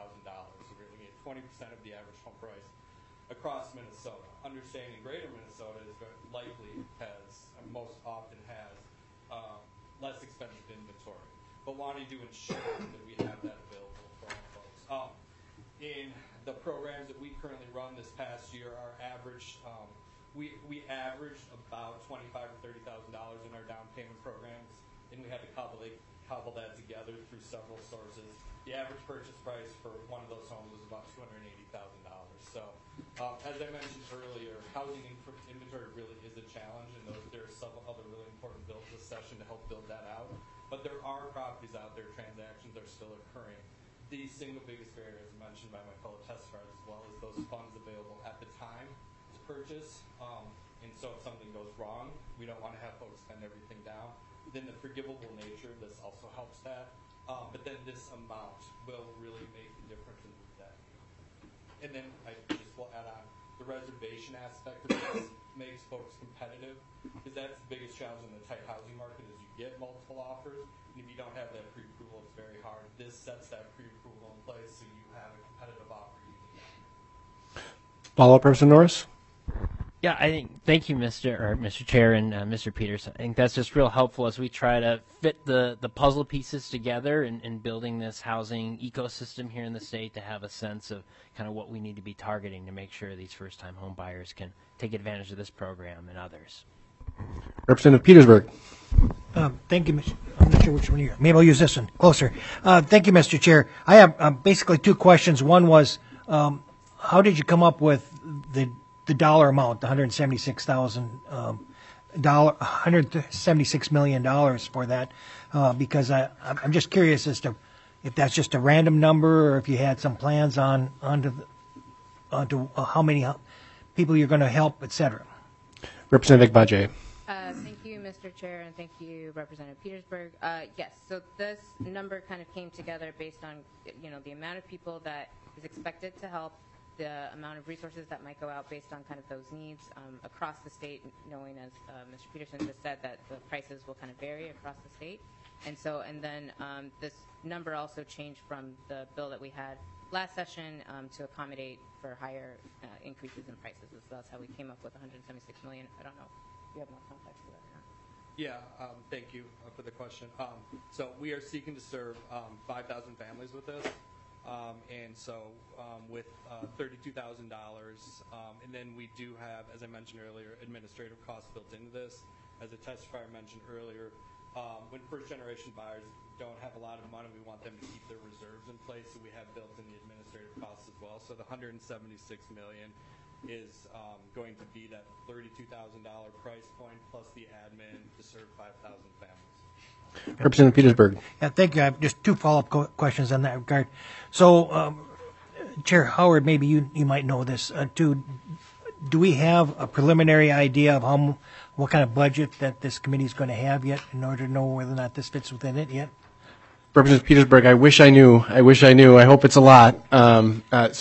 So we're looking at 20% of the average home price across Minnesota. Understanding greater Minnesota is likely most often has less expensive inventory, but wanting to ensure that we have that available for our folks. In the programs that we currently run this past year, our average we averaged about $25,000 to $30,000 in our down payment programs, and we had to cobble that together through several sources. The average purchase price for one of those homes was about $280,000. So, as I mentioned earlier, housing inventory really is a challenge, and there are several other really important bills this session to help build that out. But there are properties out there, transactions are still occurring. The single biggest barrier, as mentioned by my fellow testifiers as well, is those funds available at the time to purchase. And so if something goes wrong, we don't want to have folks spend everything down. Then the forgivable nature, this also helps that. But then this amount will really make the difference in that. And then I just will add on the reservation aspect of this makes folks competitive, because that's the biggest challenge in the tight housing market is you get multiple offers, and if you don't have that pre-approval, it's very hard. This sets that pre-approval in place so you have a competitive offer you can get. Follow-up, Representative Norris? Yeah, I think, thank you, Mr. Chair and Mr. Peters. I think that's just real helpful as we try to fit the puzzle pieces together in building this housing ecosystem here in the state to have a sense of kind of what we need to be targeting to make sure these first-time home buyers can take advantage of this program and others. Representative Petersburg. Thank you, Mr. I'm not sure which one you are. Maybe I'll use this one closer. Thank you, Mr. Chair. I have basically two questions. One was, how did you come up with the dollar amount, the $176 million for that? Because I'm just curious as to if that's just a random number or if you had some plans onto how many people you're going to help, et cetera. Representative Bajay. Thank you, Mr. Chair, and thank you, Representative Petersburg. Yes, so this number kind of came together based on, the amount of people that is expected to help, the amount of resources that might go out based on kind of those needs across the state, knowing, as Mr. Peterson just said, that the prices will kind of vary across the state. And then this number also changed from the bill that we had last session to accommodate for higher increases in prices. So that's how we came up with $176 million. I don't know if you have more context to that or not. Yeah, thank you for the question. So we are seeking to serve 5,000 families with this. And so with $32,000, and then we do have, as I mentioned earlier, administrative costs built into this. As a testifier mentioned earlier, when first-generation buyers don't have a lot of money, we want them to keep their reserves in place, so we have built in the administrative costs as well. So the $176 million is going to be that $32,000 price point plus the admin to serve 5,000 families. Representative Petersburg. Yeah, thank you. I have just two follow-up questions on that regard. So, Chair Howard, maybe you might know this too. Do we have a preliminary idea of what kind of budget that this committee is going to have yet, in order to know whether or not this fits within it yet? Representative Petersburg, I wish I knew. I hope it's a lot. But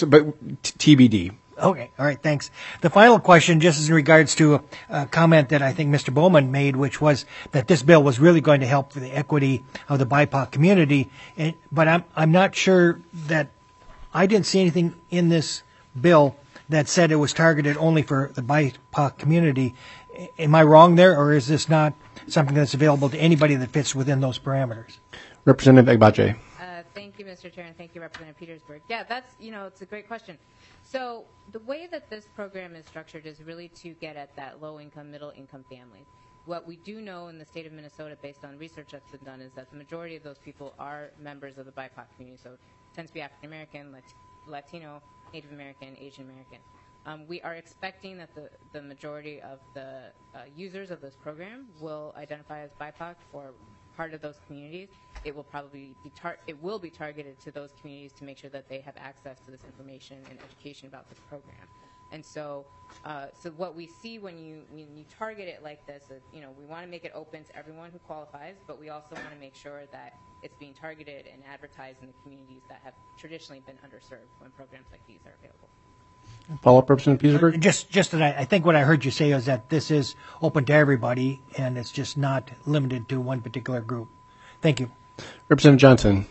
TBD. Okay. All right. Thanks. The final question, just in regards to a comment that I think Mr. Bowman made, which was that this bill was really going to help for the equity of the BIPOC community. But I'm not sure that I didn't see anything in this bill that said it was targeted only for the BIPOC community. Am I wrong there, or is this not something that's available to anybody that fits within those parameters? Representative Egbaje. Thank you, Mr. Chair, and thank you, Representative Petersburg. Yeah, that's, it's a great question. So the way that this program is structured is really to get at that low-income, middle-income families. What we do know in the state of Minnesota, based on research that's been done, is that the majority of those people are members of the BIPOC community. So it tends to be African American, Latino, Native American, Asian American. We are expecting that the majority of the users of this program will identify as BIPOC or part of those communities. It will probably be targeted to those communities to make sure that they have access to this information and education about this program. And so what we see when you target it like this is, we want to make it open to everyone who qualifies, but we also want to make sure that it's being targeted and advertised in the communities that have traditionally been underserved when programs like these are available. Follow-up, Representative Petersburg? Just that I think what I heard you say is that this is open to everybody, and it's just not limited to one particular group. Thank you. Representative Johnson.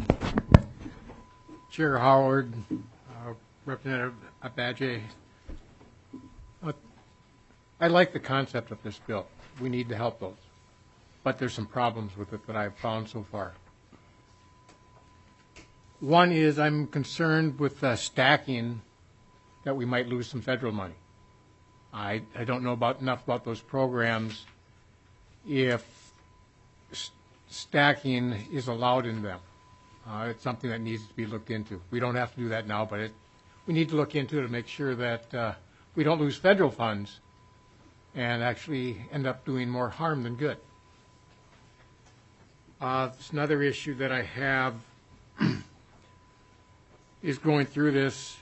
Chair Howard, Representative Abaje, I like the concept of this bill. We need to help those. But there's some problems with it that I've found so far. One is I'm concerned with stacking that we might lose some federal money. I don't know enough about those programs if stacking is allowed in them. It's something that needs to be looked into. We don't have to do that now, but we need to look into it to make sure that we don't lose federal funds and actually end up doing more harm than good. There's another issue that I have is going through this.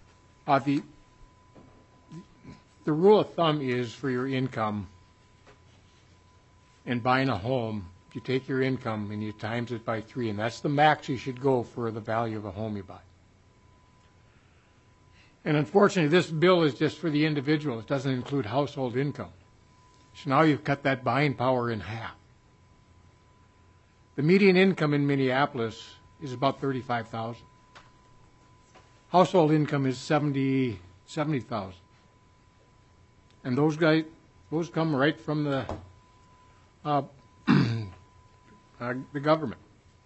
The rule of thumb is for your income and buying a home, you take your income and you times it by 3, and that's the max you should go for the value of a home you buy. And unfortunately, this bill is just for the individual. It doesn't include household income. So now you've cut that buying power in half. The median income in Minneapolis is about $35,000. Household income is $70,000. And those come right from the government.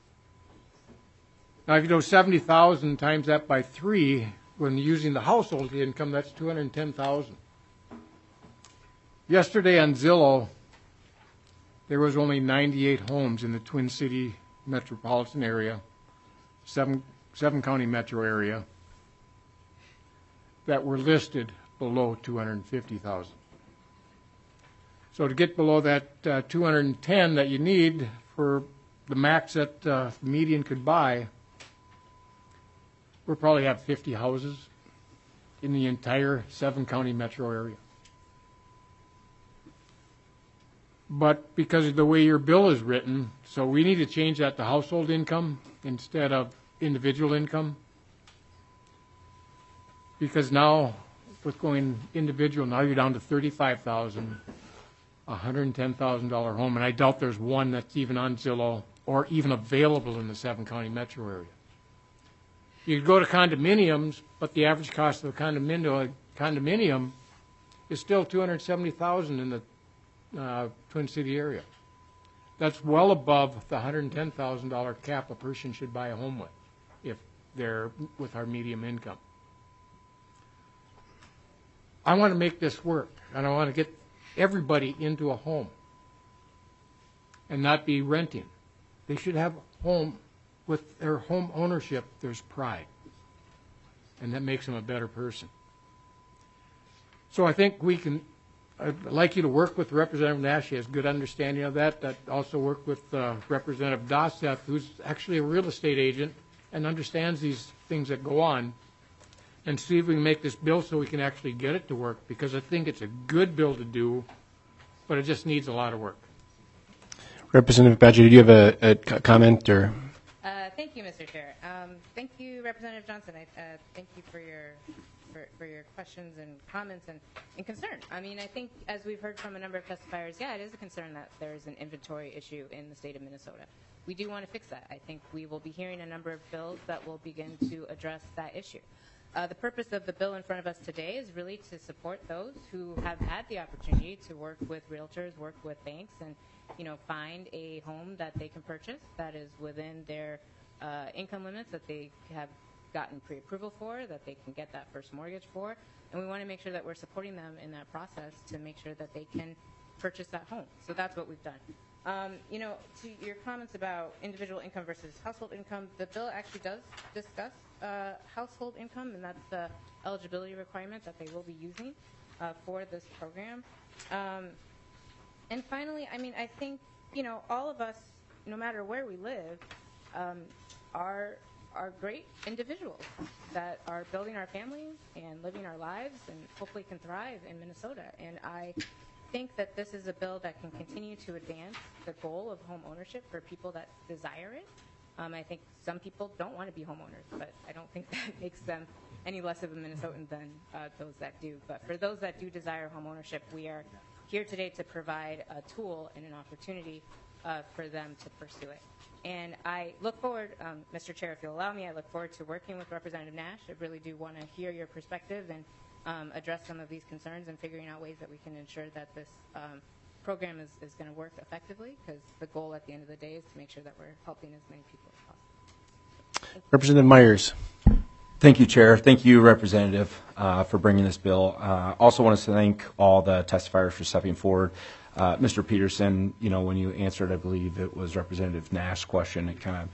Now, if you do 70,000 times that by 3, when using the household income, that's 210,000. Yesterday on Zillow, there was only 98 homes in the Twin City metropolitan area, seven county metro area, that were listed below 250,000. So to get below that 210 that you need for the max that the median could buy, we'll probably have 50 houses in the entire 7-county metro area. But because of the way your bill is written, so we need to change that to household income instead of individual income. Because now, with going individual, now you're down to $35,000, $110,000 home, and I doubt there's one that's even on Zillow or even available in the 7-county metro area. You could go to condominiums, but the average cost of a condominium is still $270,000 in the Twin City area. That's well above the $110,000 cap a person should buy a home with, if they're with our medium income. I want to make this work, and I want to get everybody into a home and not be renting. They should have a home. With their home ownership, there's pride, and that makes them a better person. So I think I'd like you to work with Representative Nash. He has good understanding of that. That also work with Representative Dosseth, who's actually a real estate agent and understands these things that go on, and see if we can make this bill so we can actually get it to work, because I think it's a good bill to do, but it just needs a lot of work. Representative Badger, did you have a comment or? Thank you, Mr. Chair. Thank you, Representative Johnson. Thank you for your questions and comments and concern. I mean, I think as we've heard from a number of testifiers, yeah, it is a concern that there is an inventory issue in the state of Minnesota. We do want to fix that. I think we will be hearing a number of bills that will begin to address that issue. The purpose of the bill in front of us today is really to support those who have had the opportunity to work with realtors, work with banks, and find a home that they can purchase that is within their income limits that they have gotten pre-approval for, that they can get that first mortgage for, and we want to make sure that we're supporting them in that process to make sure that they can purchase that home. So that's what we've done. To your comments about individual income versus household income, the bill actually does discuss household income, and that's the eligibility requirement that they will be using for this program. And finally, I mean, I think, all of us, no matter where we live, are great individuals that are building our families and living our lives and hopefully can thrive in Minnesota. And I think that this is a bill that can continue to advance the goal of home ownership for people that desire it. I think some people don't want to be homeowners, but I don't think that makes them any less of a Minnesotan than those that do. But for those that do desire home ownership, we are here today to provide a tool and an opportunity for them to pursue it. And I look forward, Mr. Chair, if you'll allow me, I look forward to working with Representative Nash. I really do want to hear your perspective and address some of these concerns and figuring out ways that we can ensure that this program is going to work effectively, because the goal at the end of the day is to make sure that we're helping as many people as possible. Representative Myers. Thank you, Chair. Thank you, Representative, for bringing this bill. Also want to thank all the testifiers for stepping forward. Mr. Peterson, when you answered, I believe it was Representative Nash's question,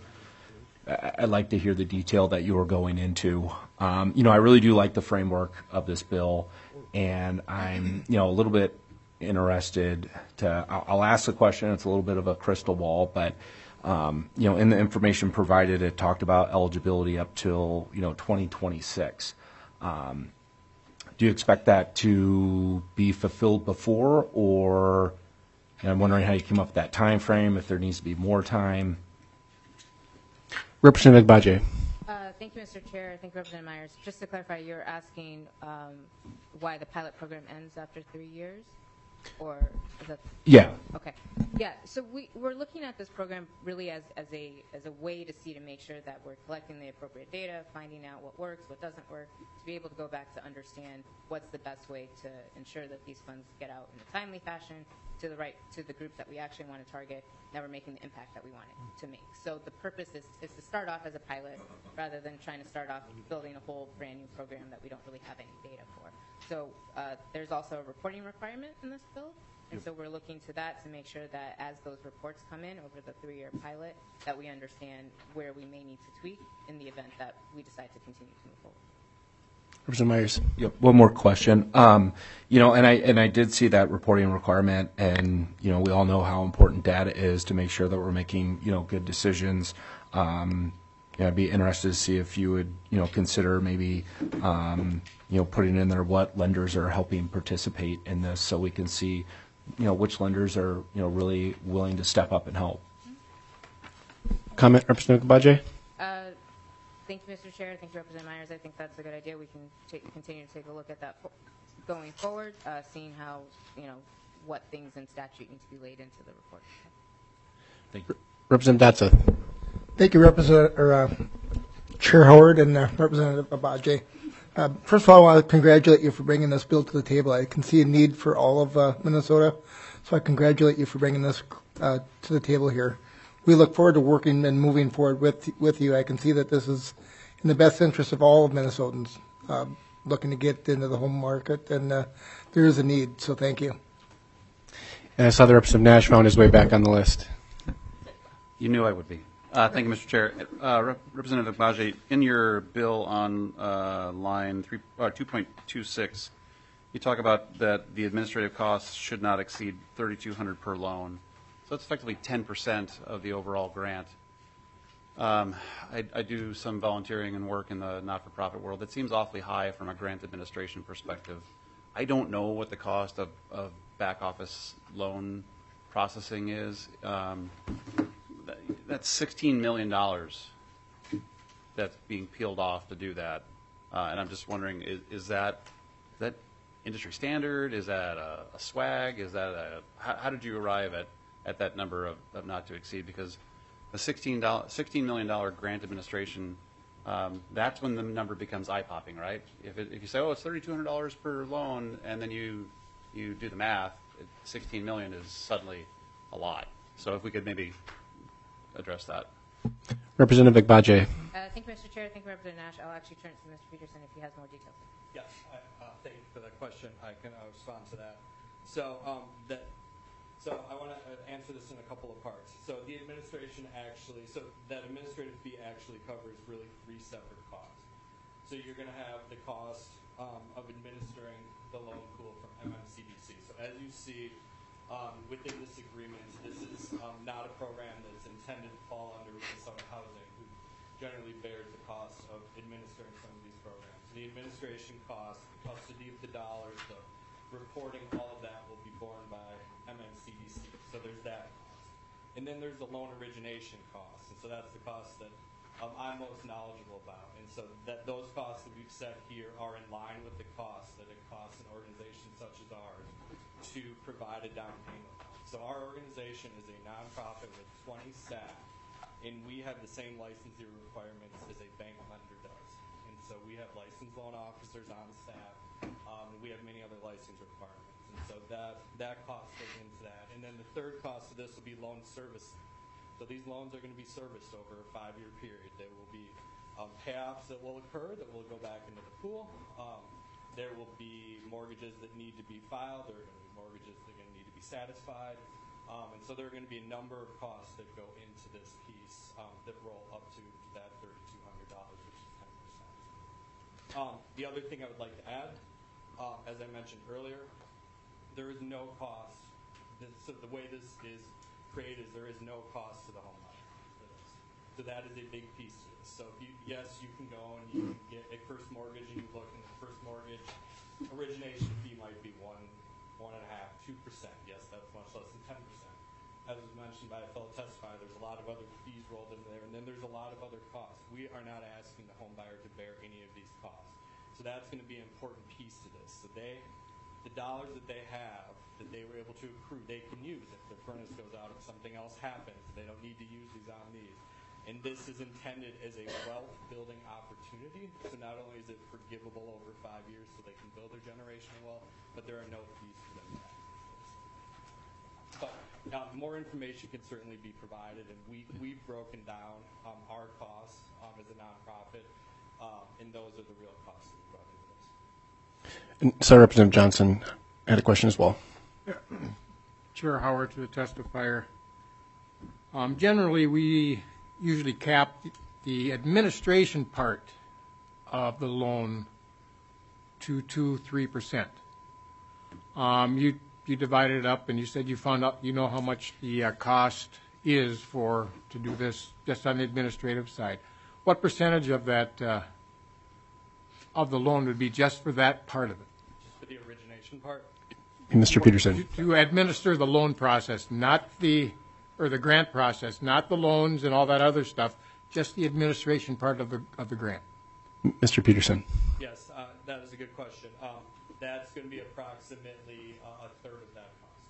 I'd like to hear the detail that you were going into. I really do like the framework of this bill, and I'm, a little bit interested I'll ask the question. It's a little bit of a crystal ball, but in the information provided, it talked about eligibility up till 2026. Do you expect that to be fulfilled before, or I'm wondering how you came up with that time frame, if there needs to be more time? Representative Agbaje. Thank you, Mr. Chair. I think Representative Myers, just to clarify, you're asking why the pilot program ends after 3 years? Or is that? Yeah. Okay. Yeah. So we're looking at this program really as a way to make sure that we're collecting the appropriate data, finding out what works, what doesn't work, to be able to go back to understand what's the best way to ensure that these funds get out in a timely fashion to the groups that we actually want to target, that we're making the impact that we want it to make. So the purpose is to start off as a pilot rather than trying to start off building a whole brand new program that we don't really have any data for. So there's also a reporting requirement in this bill, and so we're looking to that to make sure that as those reports come in over the 3-year pilot, that we understand where we may need to tweak in the event that we decide to continue to move forward. Representative Myers. Yep. One more question. And I did see that reporting requirement, and we all know how important data is to make sure that we're making good decisions. I'd be interested to see if you would consider maybe putting in there what lenders are helping participate in this, so we can see which lenders are really willing to step up and help. Comment, Representative Agbaje. Thank you, Mr. Chair. Thank you, Representative Myers. I think that's a good idea. We can continue to take a look at that going forward, seeing how, what things in statute need to be laid into the report. Thank you. Representative Datsa. Thank you, Chair Howard and Representative Agbaje. First of all, I want to congratulate you for bringing this bill to the table. I can see a need for all of Minnesota, so I congratulate you for bringing this to the table here. We look forward to working and moving forward with you. I can see that this is in the best interest of all of Minnesotans looking to get into the home market, and there is a need, so thank you. And I saw the Representative Nash found his way back on the list. You knew I would be. Thank you, Mr. Chair. Representative Agbaje, in your bill on line 2.26, you talk about that the administrative costs should not exceed $3,200 per loan. So that's effectively 10% of the overall grant. I do some volunteering and work in the not-for-profit world. It seems awfully high from a grant administration perspective. I don't know what the cost of back office loan processing is. That's $16 million that's being peeled off to do that. And I'm just wondering, is that industry standard? Is that a swag? Is that how did you arrive at that number of not to exceed? Because the $16 million grant administration, that's when the number becomes eye-popping, right? If you say, it's $3,200 per loan, and then you do the math, $16 million is suddenly a lot. So if we could maybe address that. Representative Agbaje. Thank you, Mr. Chair. Thank you, Representative Nash. I'll actually turn it to Mr. Peterson if he has more details. Yes, thank you for that question. I can respond to that. So I want to answer this in a couple of parts. So the administration that administrative fee actually covers really 3 separate costs. So you're going to have the cost of administering the loan pool from MMCDC. So as you see within this agreement, this is not a program that's intended to fall under Minnesota Housing, who generally bears the cost of administering some of these programs. The administration cost, the custody of the dollars, the reporting, all of that will be borne by MMCDC. So there's that cost. And then there's the loan origination cost. And so that's the cost that I'm most knowledgeable about. And so those costs that we've set here are in line with the costs that it costs an organization such as ours to provide a down payment loan. So our organization is a nonprofit with 20 staff, and we have the same licensing requirements as a bank lender does. And so we have licensed loan officers on staff, and we have many other license requirements. And so that cost goes into that. And then the third cost of this will be loan servicing. So these loans are going to be serviced over a 5-year period. They will be payoffs that will occur that will go back into the pool. There will be mortgages that need to be filed. There are going to be mortgages that are going to need to be satisfied. And so there are going to be a number of costs that go into this piece that roll up to that $3,200, which is 10%. The other thing I would like to add, as I mentioned earlier, there is no cost. So the way this is created is there is no cost to the homeowner for this. So that is a big piece to this. So if yes, you can go and you can get a first mortgage, and you look, and the first mortgage origination fee might be 1.5%, 2%. Yes, that's much less than 10%. As was mentioned by a fellow testifier, there's a lot of other fees rolled in there, and then there's a lot of other costs. We are not asking the home buyer to bear any of these costs. So that's going to be an important piece to this. So the dollars that they have, that they were able to accrue, they can use. If their furnace goes out, if something else happens, they don't need to use these on these. And this is intended as a wealth-building opportunity. So not only is it forgivable over 5 years so they can build their generational wealth, but there are no fees for them to have. But more information can certainly be provided, and we've broken down our costs as a nonprofit, and those are the real costs that we brought into this. And so Representative Johnson had a question as well. Chair Howard, to the testifier. Generally, we usually cap the administration part of the loan to 2-3%. You divided it up, and you said you found out, you know how much the cost is to do this just on the administrative side. What percentage of that of the loan would be just for that part of it? Just for the origination part? Mr. Peterson. To administer the loan process, not the grant process, not the loans and all that other stuff, just the administration part of the grant. Mr. Peterson. Yes, that is a good question. That's going to be approximately a third of that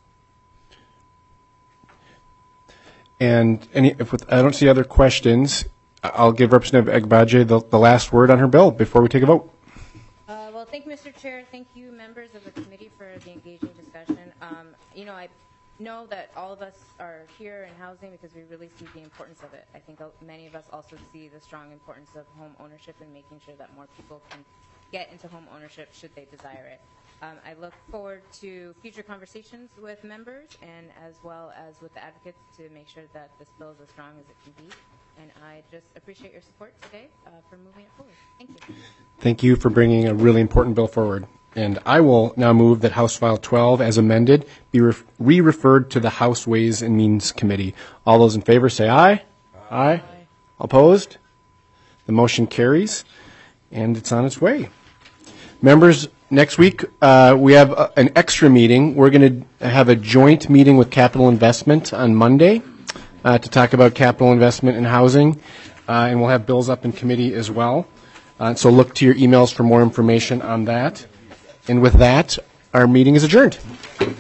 cost. And I don't see other questions. I'll give Representative Agbaje the last word on her bill before we take a vote. Well, thank you, Mr. Chair. Thank you, members of the committee, for the engaging discussion. I know that all of us are here in housing because we really see the importance of it. I think many of us also see the strong importance of home ownership and making sure that more people can get into home ownership should they desire it. I look forward to future conversations with members and as well as with the advocates to make sure that this bill is as strong as it can be. And I just appreciate your support today for moving it forward. Thank you. Thank you for bringing a really important bill forward. And I will now move that House File 12, as amended, be re-referred to the House Ways and Means Committee. All those in favor say aye. Aye. Opposed? The motion carries, and it's on its way. Members, next week we have an extra meeting. We're going to have a joint meeting with Capital Investment on Monday to talk about capital investment in housing, and we'll have bills up in committee as well. So look to your emails for more information on that. And with that, our meeting is adjourned.